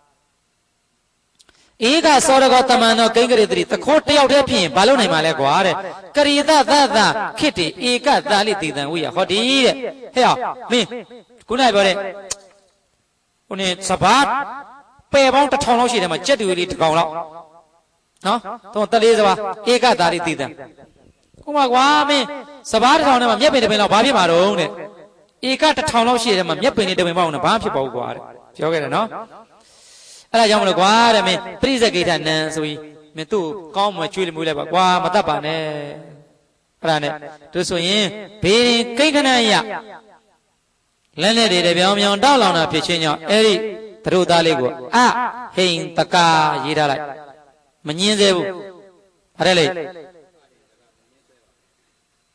ဧကစောရကောတမန်တော်ကိင္ကရေတိတခိုးတယောက်တည်းဖြစ်ရင်ဘာလုပ်နိုင်မှာလဲကွာတဲ့ကရိသသသခိတ္တိဧကသာလိတိတံဝိယဟောတိတဲ့ဟဲ့အောင်မင်းခုနကပြောတဲ့ဟိုနေစဘာပယ်ပေါင်း1000လောက်ရှိတယ်မှာကြက်တူလေးတစ်ကောင်လောက်နော်တော့တလေးစဘာဧကသာလိတိတံခုမှကွာမင်းစဘာ1000နဲ့မှာမျက်ပင်တစ်ပင်လောက်ဘာဖြစ်မှာတော့တဲ့ဧက1000လောက်ရှိတယ်မှာမျက်ပင်လေးတစ်ပင်ပေါင်းနဲ့ဘာဖြစ်ပါဘူးကွာတဲ့ပြောခဲ့တယ်နော်အဲ့ဒါကြောင့်မလို့ကွာတဲ့မင်းပရိစ္ဆေကိဋ္ဌနံဆိုပြီးမင်းသူ့ကောင်းမှကျွေးလို့မွေးလိုက်ပါကွာမတတ်ပါနဲ့အဲ့ဒါနဲ့တို့ဆိုရင်ဘေးရင်ကိဋ္ဌနံရလက်နဲ့တွေပြောင်းပြောင်းတောက်လောင်တာဖြစ်ချင်းကြောင့်အဲ့ဒီသတို့သားလေးကိုအဟိန်တကာရေးထားလိုက်မငင်းသေးဘူးအဲ့ဒါလေ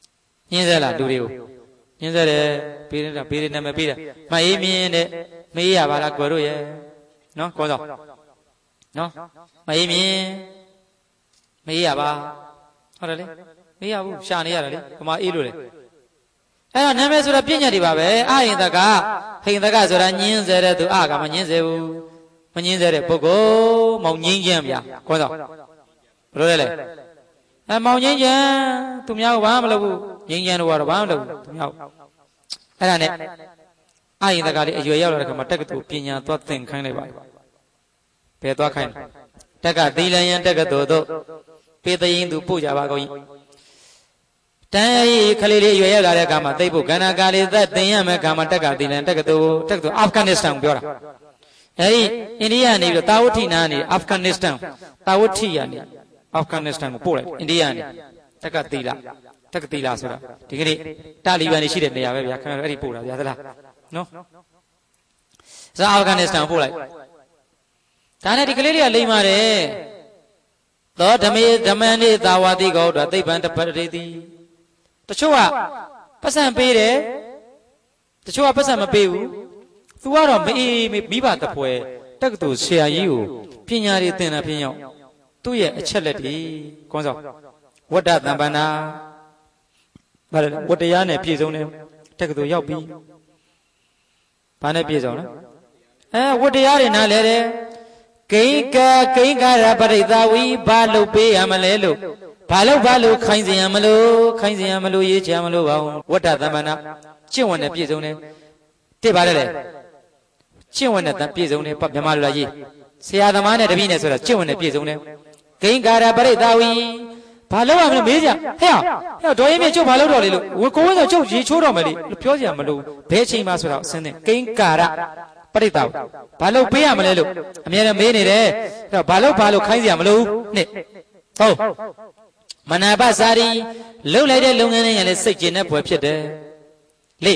ညင်းစဲလားလူတွေကိုညင်းစဲတယ်ပေးတယ်ပေးတယ်နာမည်ပေးတယ်မအေးမြင်းတဲ့မေးရပါလားကွယ်တို့ရဲ့နော်ကောဆောင်နော်မအေးမြင်းမေးရပါဟုတ်တယ်လေမေးရဘူးရှာနေရတာလေဘမအေးလို့လေအဲ့တော့နာမည်ဆိုတာပြည့်ညတ်တွေပါပဲအဟိန္ဒကဟိန္ဒကဆိုတာညင်းစဲတဲ့သူအကမညင်းစဲဘူးမညင်းစဲတဲ့ပုဂ္ဂိုလ်မောင်ငင်းခြင်းဗျာကောဆောင်ဘယ်လိုလဲမောင်ငင်းခြင်းသူများကဘာမှမလုပ်ဘူးငင်းခြင်းတို့ကတော့ဘာမှမလုပ်ဘူးသူများအဲ့ဒါနဲ့အဟိန္ဒကလေးအရွယ်ရောက်လာတဲ့ခါမှာတက္ကသိုလ်ပညာသွားသင်ခိုင်းလိုက်ပါဘယ်သွားခိုင်းတက္ကသီလယံတက္ကသိုလ်တို့ပေတရင်သူပို့ကြပါကုန်တန်ရီခလေးလေးရွယ်ရောက်လာတဲ့အခါမှာသိဖို့ကန္နာကာလေးသက်သင်ရမယ်အခါမှာတက္ကသီလံတက္ကသိုလ်အာဖဂန်နစ္စတန်ကိုပြောတာအဲဒီအိန္ဒိယနေပြီးတော့တာဝတိနာနေအာဖဂန်နစ္စတန်တာဝတိရနေအာဖဂန်နစ္စတန်ကိုပို့လိုက်အိန္ဒိယနေတက္ကသီလဆိုတာဒီကနေ့တာလီဘန်နေရှိတဲ့နေရာပဲဗျာခင်ဗျားတို့အဲ့ဒီပို့တာဗျာသလားနော်ဇာအာဖဂန်နစ္စတန်ကိုပို့လိုက်ဒါနဲ့ဒီကလေးတွေကလိမ့်ပါတယ်သောဓမ္မနေသာဝတိကောတော့သိပ္ပံတပရိတိတချို့ကပတ်စံပေးတယ်တချို့ကပတ်စံမပေးဘူးသူကတော့မိဘတပွဲတက္ကသိုလ်ဆရာကြီးကိုပညာတွေသင်တာဖြစ်ရောက်သူ့ရဲ့အချက်လက်တွေကောင်းဆောင်ဝတ္တသံပန္နာဘာလဲဝတ္တရားနဲ့ပြည့်စုံတယ်တက္ကသိုလ်ရောက်ပြီဘာနဲ့ပြည့်စုံလဲဝတ္တရားတွေနားလဲတယ်ကိဉ္ကာရပရိသဝီဘာလို့ပေးရမလဲလို့ဘာလို့ခိုင်းစင်ရမလို့ရေးချရမလို့ပါဘူးဝတ္တသမ္ပန္နကျင့်ဝတ်နဲ့ပြည့်စုံတယ်တိပါလေကျင့်ဝတ်နဲ့ပြည့်စုံတယ်မြန်မာလူလာရေးဆရာသမားနဲ့တပည့်နဲ့ဆိုတာကျင့်ဝတ်နဲ့ပြည့်စုံတယ်ကိဉ္ကာရပရိသဝီဘာလို့ရမလဲမေးကြဟဲ့ဒေါ်ရင်မြေကျုပ်ဘာလို့တော့လေလို့ကိုဝင်းဆိုကျုပ်ရေချိုးတော့မယ်လေပြောစရာမလိုဘဲချိန်မှဆိုတော့အစင်းနဲ့ကိဉ္ကာရပရိသဝီဘာလို့ပေးရမလဲလို့အများနဲ့မေးနေတယ်အဲ့တော့ဘာလို့ခိုင်းစရာမလိုနှစ်ဟုတ်မနာပစာရီလှုပ်လိုက်တဲ့လုပ်ငန်းတွေကလည်းစိတ်ကျင်တဲ့ဘွယ်ဖြစ်တယ်လေ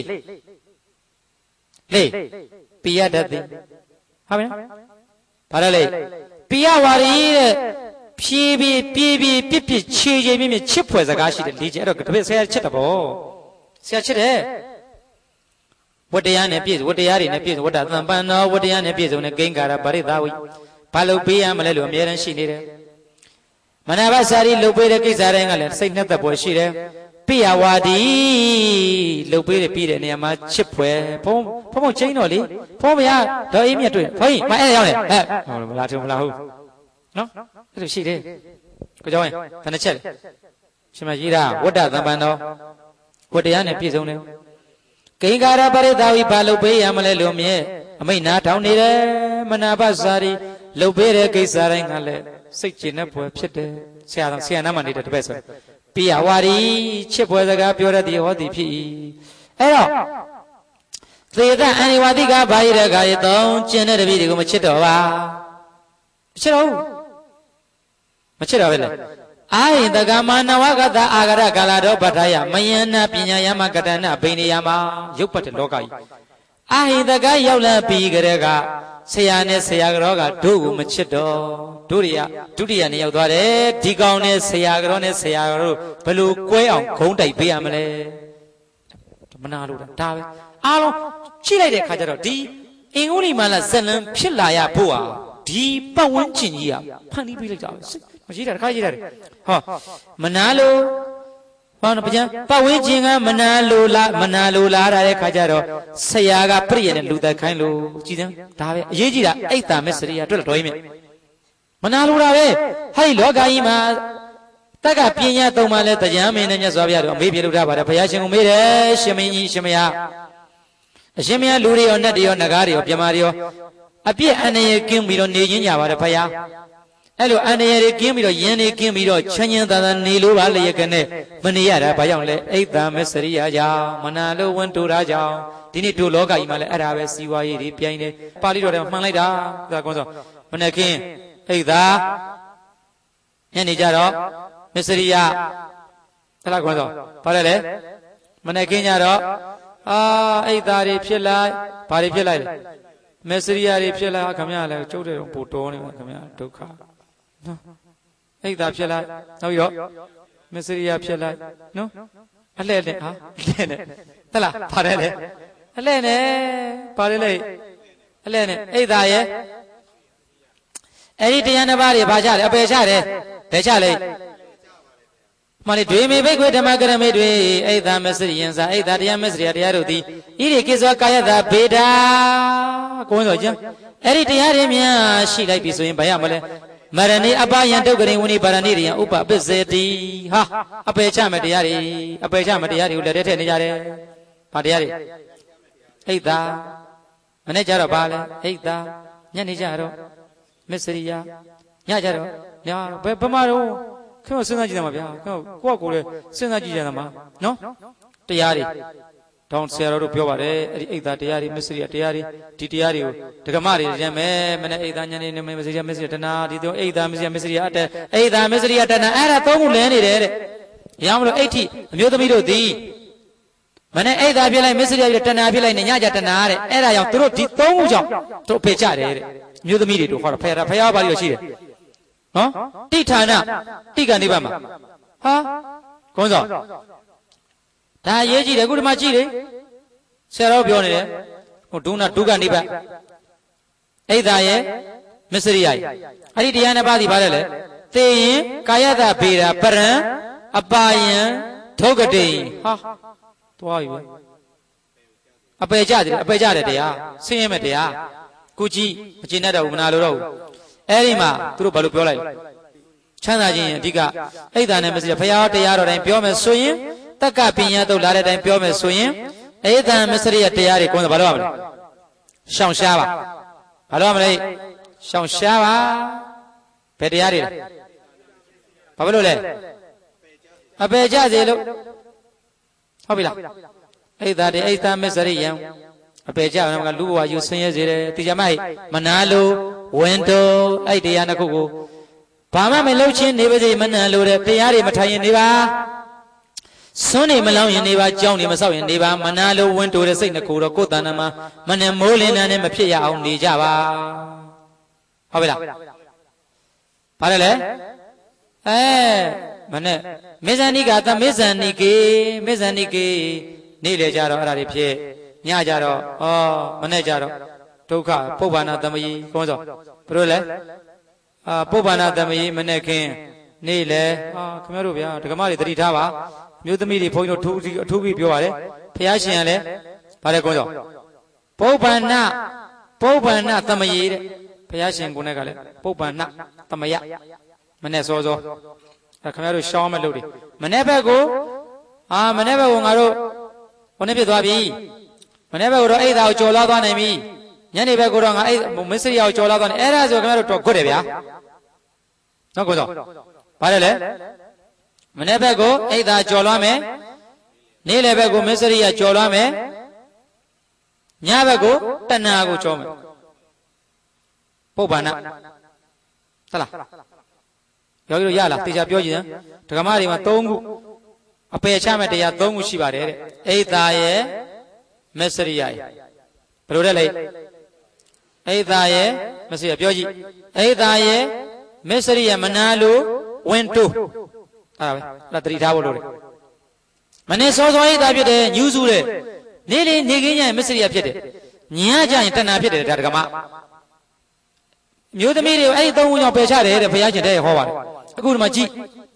ပိယတတ်တယ်ဟုတ်ပြီနော်ဘာလဲလေပိယဝါရီတဲ့ဖြည်းဖြည်းပြစ်ချေမြင့်ချစ်ဖွယ်စကားရှိတယ်လေ့ကျင့်အဲ့တော့တပည့်ဆရာချစ်တယ်ဗောဆရာချစ်တယ်ဝတ္တရားနဲ့ပြည့်စုံဝတ္တရားတွေနဲ့ပြည့်စုံဝတ္တသံပန္နောဝတ္တရားနဲ့ပြည့်စုံတဲ့ကိဉ္ကာရပရိသဝီဘာလို့ပေးရမလဲလို့အမြဲတမ်းရှိနေတယ်မနာဘစာရီလှုပ်ပေးတဲ့ကိစ္စတိုင်းကလည်းစိတ်နဲ့သက်ပွဲရှိတယ်ပိယဝါဒီလှုပ်ပေးတဲ့ပြီးတဲ့နေရာမှာချစ်ဖွယ်ဖုံးချင်းတော့လေဖုံးမရတော့အေးမြတ်တွေ့ဘုန်းကြီးမအဲ့ရောက်နေဟဲ့မလားထုံမလားဟုတ်နော်အဲ့လိုရှိတယ်ကိုကြောင်းရင်ဘယ်နှချက်ရှင်မကြီးတာဝတ္တသံပန္နောဝတ္တရားနဲ့ပြည့်စုံတယ်ကိဉ္ကာရပရိသဝီဘာလို့ပေးရမလဲလို့မြဲအမိတ်နာထောင်နေတယ်မနာပစာရီလှုပ်ပေးတဲ့ကိစ္စတိုင်းကလည်းစိတ်ကျင်တဲ့ဘွယ်ဖြစ်တယ်ဆရာနားမှာနေတဲ့တပည့်ဆိုပိယဝါရီချစ်ဘွယ်စကားပြောရသည်ဟောသည်ဖြစ်၏အဲ့တော့သေတအန္တိဝါတိကဘာရတဲ့ခါရတော့ကျင်တဲ့တပည့်တွေကိုမချစ်တော့ပါမချစ်တော့ပဲလေအာဟိတကမာနဝကတအာဂရကာလတော်ဗတ္ထယမယနာပညာယမကတနာဘိနေယမရုပ်ပတ်တဲ့လောကကြီးအာဟိတကရောက်လာပြီးကြတဲ့ကဆရာနဲ့ဆရာကြောကတို့ကိုမချစ်တော့တို့တွေကဒုတိယနေ့ရောက်သွားတယ်ဒီကောင်နဲ့ဆရာကြောနဲ့ဆရာတို့ဘယ်လိုကွဲအောင်ဂုံးတိုက်ပေးရမလဲမနာလို့ဒါပဲအားလုံးချိလိုက်တဲ့ခါကျတော့ဒီအင်္ဂုလိမာလာဇလံဖြစ်လာရဖို့ဟာဒီပတ်ဝန်းကျင်ကြီးကဖန်တီးပေးလိုက်တာပဲမရှိတာတခါရေးတာဟောမနာလို့ဟောဗျာပတ်ဝန်းကျင်ကမနာလို့လာတဲ့ခါကျတော့ဆရာကပြည့်ရတဲ့လူသက်ခိုင်းလို့ကြည်စမ်းဒါပဲအရေးကြီးတာအိတ်တာမဲ့စရိယတွေ့တော်ရင်မနာလို့တာပဲဟဲ့လောကကြီးမှာတက်ကပညာသုံးပါလဲတရားမင်းနဲ့မြတ်စွာဘုရားတို့အမေးပြေလို့ထားပါတယ်ဘုရားရှင်ကိုမေးတယ်ရှင်မင်းကြီးရှင်မယားအရှင်မယားလူတွေရောနတ်တွေရောနဂါးတွေရောပြမာတွေရောအပြည့်အန္တရာယ်ကင်းပြီးတော့နေခြင်းကြပါတယ်ဘုရားအဲ့လိုအန္တရာယ်တွေကင်းပြီးတော့ယဉ်တွေကင်းပြီးတော့ချမ်းချမ်းသာသာနေလို့ပါလျက်ကနေမနေရတာဘာကြောင့်လဲအိတ်တာမစရိယာကြောင့်မနာလို့ဝန်တူတာကြောင့်ဒီနေ့တို့လောကကြီးမှာလည်းအဲ့ဒါပဲစီဝါရေးတွေပြိုင်နေပါဠိတော်ထဲမှာမှန်လိုက်တာဒါကောင်းစောမနေ့ကင်းအိတ်တာညနေကြတော့မစရိယာအဲ့ဒါကောင်းစောဘာလဲလဲမနေ့ကင်းကြတော့အိတ်တာတွေဖြစ်လိုက်ဘာတွေဖြစ်လိုက်လဲမစရိယာတွေဖြစ်လိုက်ခင်ဗျားလည်းကျုပ်တဲ့ပူတော်နေပါခင်ဗျားဒုက္ခနော်အိတ်သာဖြစ်လိုက်နောက်ပြီးတော့မစ္စရိယဖြစ်လိုက်နော်အလဲနဲ့ဟာလဲနဲ့ဟဲ့လားပါတယ်လေအလဲနဲ့ပါလေလေအလဲနဲ့အိဒါရဲ့အဲ့ဒီတရားနှစ်ပါးတွေဘာကြလဲအပယ်ချတယ်ဘယ်ချလဲမှန်လေတွေမေဘိခွေဓမ္မကရမေတွေအိဒါမစ္စရိယံစာအိဒါတရားမစ္စရိယတရားတို့သည်ဣရိကိသောကာယတာဗေဒာကိုယ်ဆိုကြအဲ့ဒီတရားတွေများရှိလိုက်ပြီဆိုရင်ဘာရမလဲမရဏိအပယံဒုက္ခရိဝိနိပါရဏိရိယဥပပစ္စေတိဟာအပယ်ချမဲ့တရားတွေအပယ်ချမဲ့တရားတွေကိုလက်ထဲထည့်နေကြတယ်ဘာတရားတွေအိဒါမနေ့ကျတော့ဘာလဲအိဒါညနေကျတော့မစ္စရိယညကြတော့ညာဘယ်ပမာတော့ခင်ဗျစဉ်းစားကြည့်တယ်မှာဗျာခင်ဗျကိုယ့်စဉ်းစားကြည့်ကြတယ်မှာနော်တရားတွေတောင်းဆရာတော်တို့ပြောပါတယ်အဲ့ဒီအိဒါတရားတွေမစ္စရိယတရားတွေဒီတရားတွေကိုဒကမတွေရမ်းမယ်မနေ့အိဒါညနေနေမစ္စရိယတဏှာဒီတော့အိဒါမစ္စရိယအတက်အိဒါမစ္စရိယတဏှာအဲ့ဒါသုံးခုလဲနေတယ်တဲ့ရအောင်မလို့အိဋ္ဌိအမျိုးသမီးတို့သည်မနေ့အိဒါဖြစ်လိုက်မစ္စရိယတဏှာဖြစ်လိုက်နေညကြတဏှာတဲ့အဲ့ဒါကြောင့်သူတို့ဒီသုံးခုကြောင့်တို့ဖေချတယ်တဲ့မျိုးသမီးတွေတို့ဟောဖယားပါလို့ရှိတယ်နော်တိဌာနတိကနေပါမှာဟာကုန်းစောဒါရေးကြည့်တယ်အခုဒီမှာကြည့်လေဆရာတော်ပြောနေတယ်ဟိုဒုကနေပါအိဒါရဲ့မစ္စရိယအဲ့ဒီတရားနှစ်ပါးဒီပါတယ်လေသေရင်ကာယတဗေဒပရံအပါယံဒုက္ခတိဟာသွားပြီအပယ်ကြတယ်တရားဆင်းရဲမဲ့တရားကိုကြည့်မကျင်တတ်တော့ဘူးမနာလို့တော့ဘူးအဲ့ဒီမှာသူတို့ဘာလို့ပြောလိုက်ချမ်းသာခြင်းအဓိကအိဒါနဲ့မစ္စရိယဘုရားတရားတော်တိုင်းပြောမယ်ဆိုရင်တက္ကပညာတုတ်လာတဲ့အတိုင်းပြောမယ်ဆိုရင်အိဒါမစ္စရိယတရားတွေကိုဘာလို့ရမလဲရှောင်ရှားပါဘာလို့ရမလဲရှောင်ရှားပါဘယ်တရားတွေလဲဘာလို့လဲအပယ်ကြစေလို့ဟုတ်ပြီလားအိဒါမစ္စရိယအပယ်ကြတယ်ကလူဘဝယူဆင်းရဲစေတယ်တိကျမိုက်မနာလို့ဝင်တော့အဲ့တရားနှစ်ခုကိုဘာမှမလုပ်ချင်းနေပါစေမနှံလို့တဲ့တရားတွေမထိုင်ရင်နေပါစွန်းနေမလောင်ရင်နေပါကြောင်းနေမဆောက်ရင်နေပါမနာလို့ဝင်တိုးတဲ့စိတ်နှစ်ခုတော့ကိုယ်တဏ္ဍာမှာမနဲ့မိုးလင်းတဲ့နဲ့မဖြစ်ရအောင်နေကြပါဟုတ်ပြီလားဘာလဲလဲမနဲ့မေဇာနိကသမေဇာနိကေနေလေကြတော့အဲ့ဒါတွေဖြစ်ညကြတော့မနဲ့ကြတော့ဒုက္ခပုဗ္ဗာနာသမယီကောစောဘယ်လိုလဲပုဗ္ဗာနာသမယီမနဲ့ခင်းနေလေခင်ဗျားတို့ဗျာဒကမတွေသတိထားပါမျိုးသမီးတွေဘုန်းကြီးတို့အထူးပြီးပြောပါတယ်ဘုရားရှင်ကလည်းဗါတယ်ကောစောပုဗ္ဗာနာသမယီတဲ့ဘုရားရှင်ကိုယ်နဲ့ကလည်းပုဗ္ဗာနာသမယမနဲ့စောခင်ဗျားတို့ရှောင်းမဲ့လို့တွေမနဲ့ဘက်ကိုမနဲ့ဘက်ကိုငါတို့ဟိုနေ့ဖြစ်သွားပြီမနေ့ဘက်ကတော့အိဒါကိုကြော်လာသွားနိုင်ပြီညနေဘက်ကတော့ငါမစ္စရိယကိုကြော်လာသွားနိုင်အဲ့ဒါဆိုခင်ဗျားတို့တော့ခွတ်တယ်ဗျာနော်ကိုစောဘာလဲလဲမနေ့ဘက်ကိုအိဒါကြော်လွှမ်းမယ်နေ့လယ်ဘက်ကိုမစ္စရိယကြော်လွှမ်းမယ်ညဘက်ကိုတဏှာကိုကြော်မယ်ပုဗ္ဗာနာသလားယောဂီတို့ရလားတေချာပြောကြည့်စမ်းဒကမတွေမှာ၃ခုအပယ်ချမဲ့တရား၃ခုရှိပါတယ်တဲ့အိဒါရဲ့မစ္စရိယဘယ်လိုလဲအိဒါရဲ့မစ္စရိယပြောကြည့်အိဒါရဲ့မစ္စရိယမနာလို့ဝင်တိုးအဲ့ဒါတတိထားဖို့လို့တယ်မနေ့စောစောအိဒါဖြစ်တယ်ညူးစုတယ်နေ့လေးနေခင်းညရင်မစ္စရိယဖြစ်တယ်ညကြရင်တဏှာဖြစ်တယ်ဒါဒကမမျိုးသမီးတွေအဲ့ဒီ၃ခုကြောင့်ပယ်ချတယ်တဲ့ဘုရားရှင်တဲ့ဟောပါတယ်အခုဒီမှာကြည့်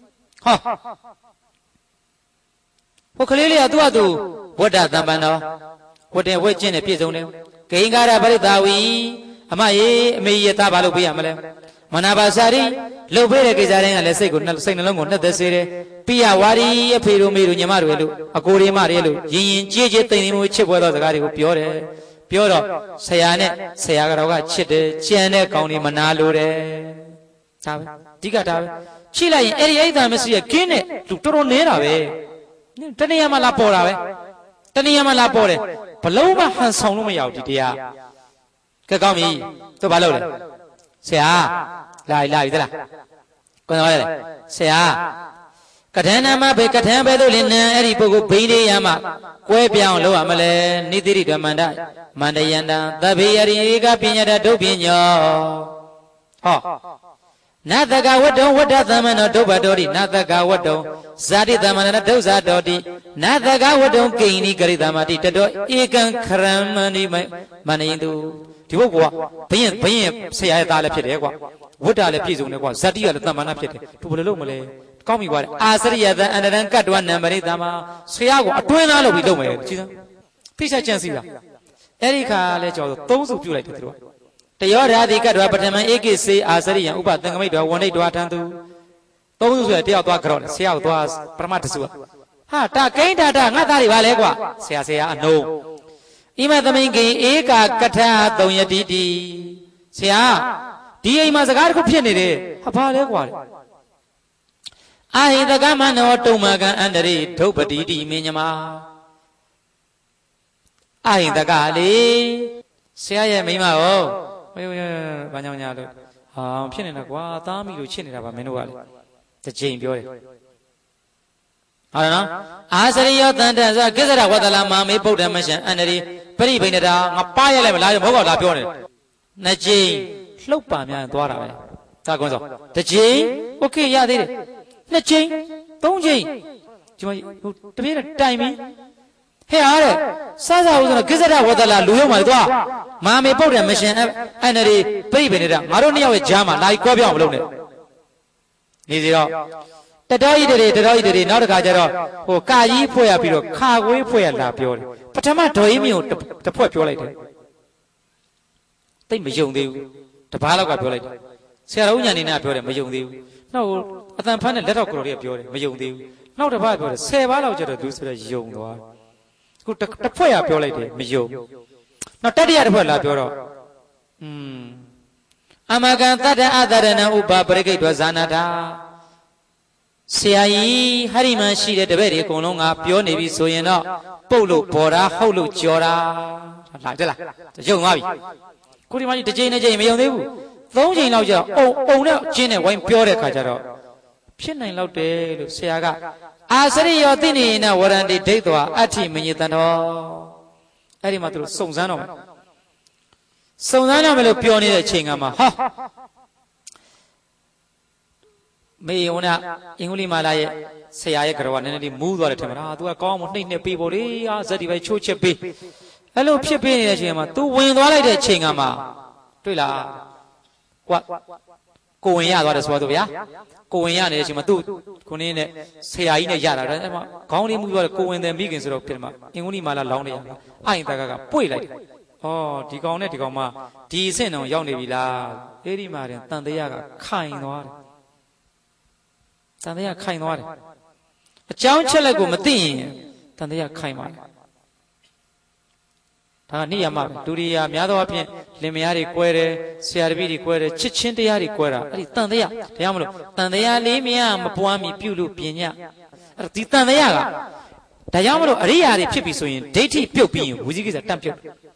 ဟိုကလေးလေးကသူ့အတူဝတ္တတံပန်တော်ဝတ်တယ်ဝတ်ကျင့်တယ်ပြည့်စုံတယ်ဂိင်္ဂါရပရိသဝီအမရေအမေကြီးသားဘာလို့ပေးရမလဲမနာပါစာရီလှုပ်ပေးတဲ့ကိစ္စတိုင်းကလည်းစိတ်နှလုံးကိုနှက်သက်စေတယ်ပိယဝါရီအဖေတို့မေတို့ညီမတို့လို့အကိုတွေမတွေလို့ရင်ကြေးတိမ်တိမ်မှုချစ်ပွဲသောစကားတွေကိုပြောတယ်ပြောတော့ဆရာနဲ့ဆရာတော်ကချစ်တယ်ကြံတဲ့ကောင်းတွေမနာလို့တယ်ဒါပဲအဓိကဒါပဲချိလိုက်ရင်အဲ့ဒီအိဒါမစ္စရိယကင်းတဲ့လူတော်တော်နေတာပဲတဏှာမှလာပေါ်တာပဲတဏှာမှလာပေါ်တယ်ဘလုံးမဟန်ဆောင်လို့မရဘူးဒီတရားကဲကောင်းပြီသူဘာလုပ်လဲဆရာလာပြီသလားကိုယ်တော်လဲဆရာကထဏမဘေကထံဘဲတို့လင်းနံအဲ့ဒီပုဂ္ဂိုလ်ဘိန်းလေးရမှကွဲပြောင်းလို့ရမလဲနိတိရိဓမ္မန္တမန္တယန္တသဗ္ဗေယရိကပညာတဒုပညောနာတကဝတ္တုံဝတ္တသမဏောဒုဗ္ဗတောတိနာတကဝတ္တုံဇာတိသမဏေဒုဇာတောတိနာတကဝတ္တုံကိဉ္နိဂရိတမတိတတောဧကံခရမဏိမဏိတုဒီဘုကဘယင်ဆရာရဲ့သားလည်းဖြစ်တယ်ကွာဝတ္တလည်းပြည့်စုံတယ်ကွာဇာတိကလည်းသမဏဖြစ်တယ်သူဘယ်လိုလုပ်မလဲကောင်းပြီကွာအာစရိယသံအန္တရံကတ္တဝနံပရိသမဆရာကိုအတွင်းသားလုပ်ပြီးလုပ်မယ်ကြည်စမ်းသိချကြံစီလားအဲ့ဒီခါလဲကျော်သုံးစုပြုတ်လိုက်တယ်သူတို့တယောဓာတိကတ္တဝပထမဧကိစေအာစရိယံဥပသင်္ကမိတ်တော်ဝဏိတ်တော်ထံသူသုံးစုဆိုရတယောက်သွားကြောက်ဆရာကိုသွားပရမတ္တစုဟာတာကိန်းတာငါသားတွေပါလဲကွာဆရာအနုံဣမသမိန်ကိဧကာကထသုံးယတိတိဆရာဒီအိမ်မှာစကားတစ်ခုဖြစ်နေတယ်ဟာဘာလဲကွာအာဟိတကမနောတုံမကံအန္တရိဒုပ္ပတိတိမင်းညမအာဟိတကလေဆရာရဲ့မိန်းမရောဘာကြောင့်ညာလို့ဟာဖြစ်နေတာကွာသားမိလို့ချစ်နေတာပါမင်းတို့ကလေတစ်ချိန်ပြောတယ်ဟုတ်လားနော်အာစရိယောတန်တန်ဆိုကိစ္စရဝတ္တလာမာမေဗုဒ္ဓမရှံအန္တရိပရိဘိဏတာငါပါရလိုက်မလားဘောကောလာပြောနေတယ်နှစ်ချိန်လှုပ်ပါများသွားတာပဲသာကွန်းစောတစ်ချိန်โอเคရသေးတယ်နှစ်ချိန်သုံးချိန်ဒီမှာတပြည့်တိုင်ပြီဟဲ့အားတဲ့စားစားဦးဆိုတော့ကိစ္စရဝတ္တလာလူရုံမှာသွားမာမေဗုဒ္ဓမရှံအန္တရိပရိဘိဏတာငါတို့နှစ်ယောက်ရဲ့ကြားမှာလာကြီးကွဲပြောင်းမလုပ်နဲ့နေစီတော့တတော်ဤတွေနောက်တစ်ခါကျတော့ဟိုကာကြီးဖွဲ့ရပြီးတော့ခါခွေးဖွဲ့ရလာပြောတယ်ပထမဒေါ်ကြီးမျိုးတစ်ဖွဲ့ပြောလိုက်တယ်တိတ်မယုံသေးဘူးတပားလောက်ကပြောလိုက်တယ်ဆရာတော်ဉာဏ်နေနဲ့ပြောတယ်မယုံသေးဘူးနောက်အတန်ဖန်းနဲ့လက်တော့ကတော်တွေကပြောတယ်မယုံသေးဘူးနောက်တစ်ပတ်ပြောတယ်10ပါးလောက်ကျတော့သူဆိုတော့ယုံသွားခုတစ်ဖွဲ့ရပြောလိုက်တယ်မယုံနောက်တတိယတစ်ဖွဲ့လာပြောတော့အမကံတတ္တအတရဏဥပပရိကိတ္တဇာနာတာဆရာကြီးဟရိမန်ရှိတဲ့တပည့်တွေအကုန်လုံးကပြောနေပြီဆိုရင်တော့ပုတ်လို့ဘော်တာဟုတ်လို့ကြော်တာလာကြလားယုံသွားပြီကိုဒီမကြီးတစ်ချိန်နဲ့ချိန်မယုံသေးဘူးသုံးချိန်လောက်ကျတော့အုံနဲ့ကျင်းနဲ့ဝိုင်းပြောတဲ့ခါကျတော့ဖြစ်နိုင်လောက်တယ်လို့ဆရာကအာစရိယောတိနေနဝရန္တိဒိဋ္ဌဝအဋ္ဌိမညေတံတော်အဲ့ဒီမှာသူတို့စုံစမ်းတော့မယ်စုံစမ်းတော့မယ်လို့ပြောနေတဲ့အချိန်ကမှဟာမေယုံနာအင်္ဂုလိမာလာရဲ့ဆရာရဲ့ကတော်ကနည်းနည်းလေးမူးသွားတယ်ထင်မလား။ तू ကကောင်းမနှိမ့်နှက်ပေးဖို့လေ။အာဇက်ဒီပဲချိုးချစ်ပေး။အဲ့လိုဖြစ်ပေးနေတဲ့အချိန်မှာ तू ဝင်သွားလိုက်တဲ့အချိန်ကမှတွေ့လား။ကိုဝင်ရသွားတယ်ဆိုတော့ဗျာ။ကိုဝင်ရနေတဲ့အချိန်မှာ तू ခုနင်းနဲ့ဆရာကြီးနဲ့ရတာအဲ့မှာခေါင်းလေးမူးသွားတယ်ကိုဝင်တယ်မိခင်ဆိုတော့ဖြစ်မှာအင်္ဂုလိမာလာလောင်းနေရတာ။အိုင်တကပွေ့လိုက်တယ်။အော်ဒီကောင်နဲ့ဒီကောင်မဒီအဆင့်တော့ရောက်နေပြီလား။အဲ့ဒီမှာတန်တရားကခိုင်သွားတယ်။တန်တရားခိုင်သွားတယ်အကြောင်းချက်လက်ကိုမသိရင်တန်တရားခိုင်ပါတယ်ဒါကနိယမပဲဒုတိယများသောအားဖြင့်လင်မယားတွေကွဲတယ်ဆရာတပည့်တွေကွဲတယ်ချစ်ချင်းတရားတွေကွဲတာအဲ့ဒီတန်တရားတရားမလို့တန်တရားလေးမရမပွားမီပြုလို့ပညာအဲ့ဒီတန်တရားကဒါကြောင့်မလို့အရိယာတွေဖြစ်ပြီဆိုရင်ဒိဋ္ဌိပြုတ်ပြီးရင်ဝိဇိကိစ္စတန့်ပြုတ်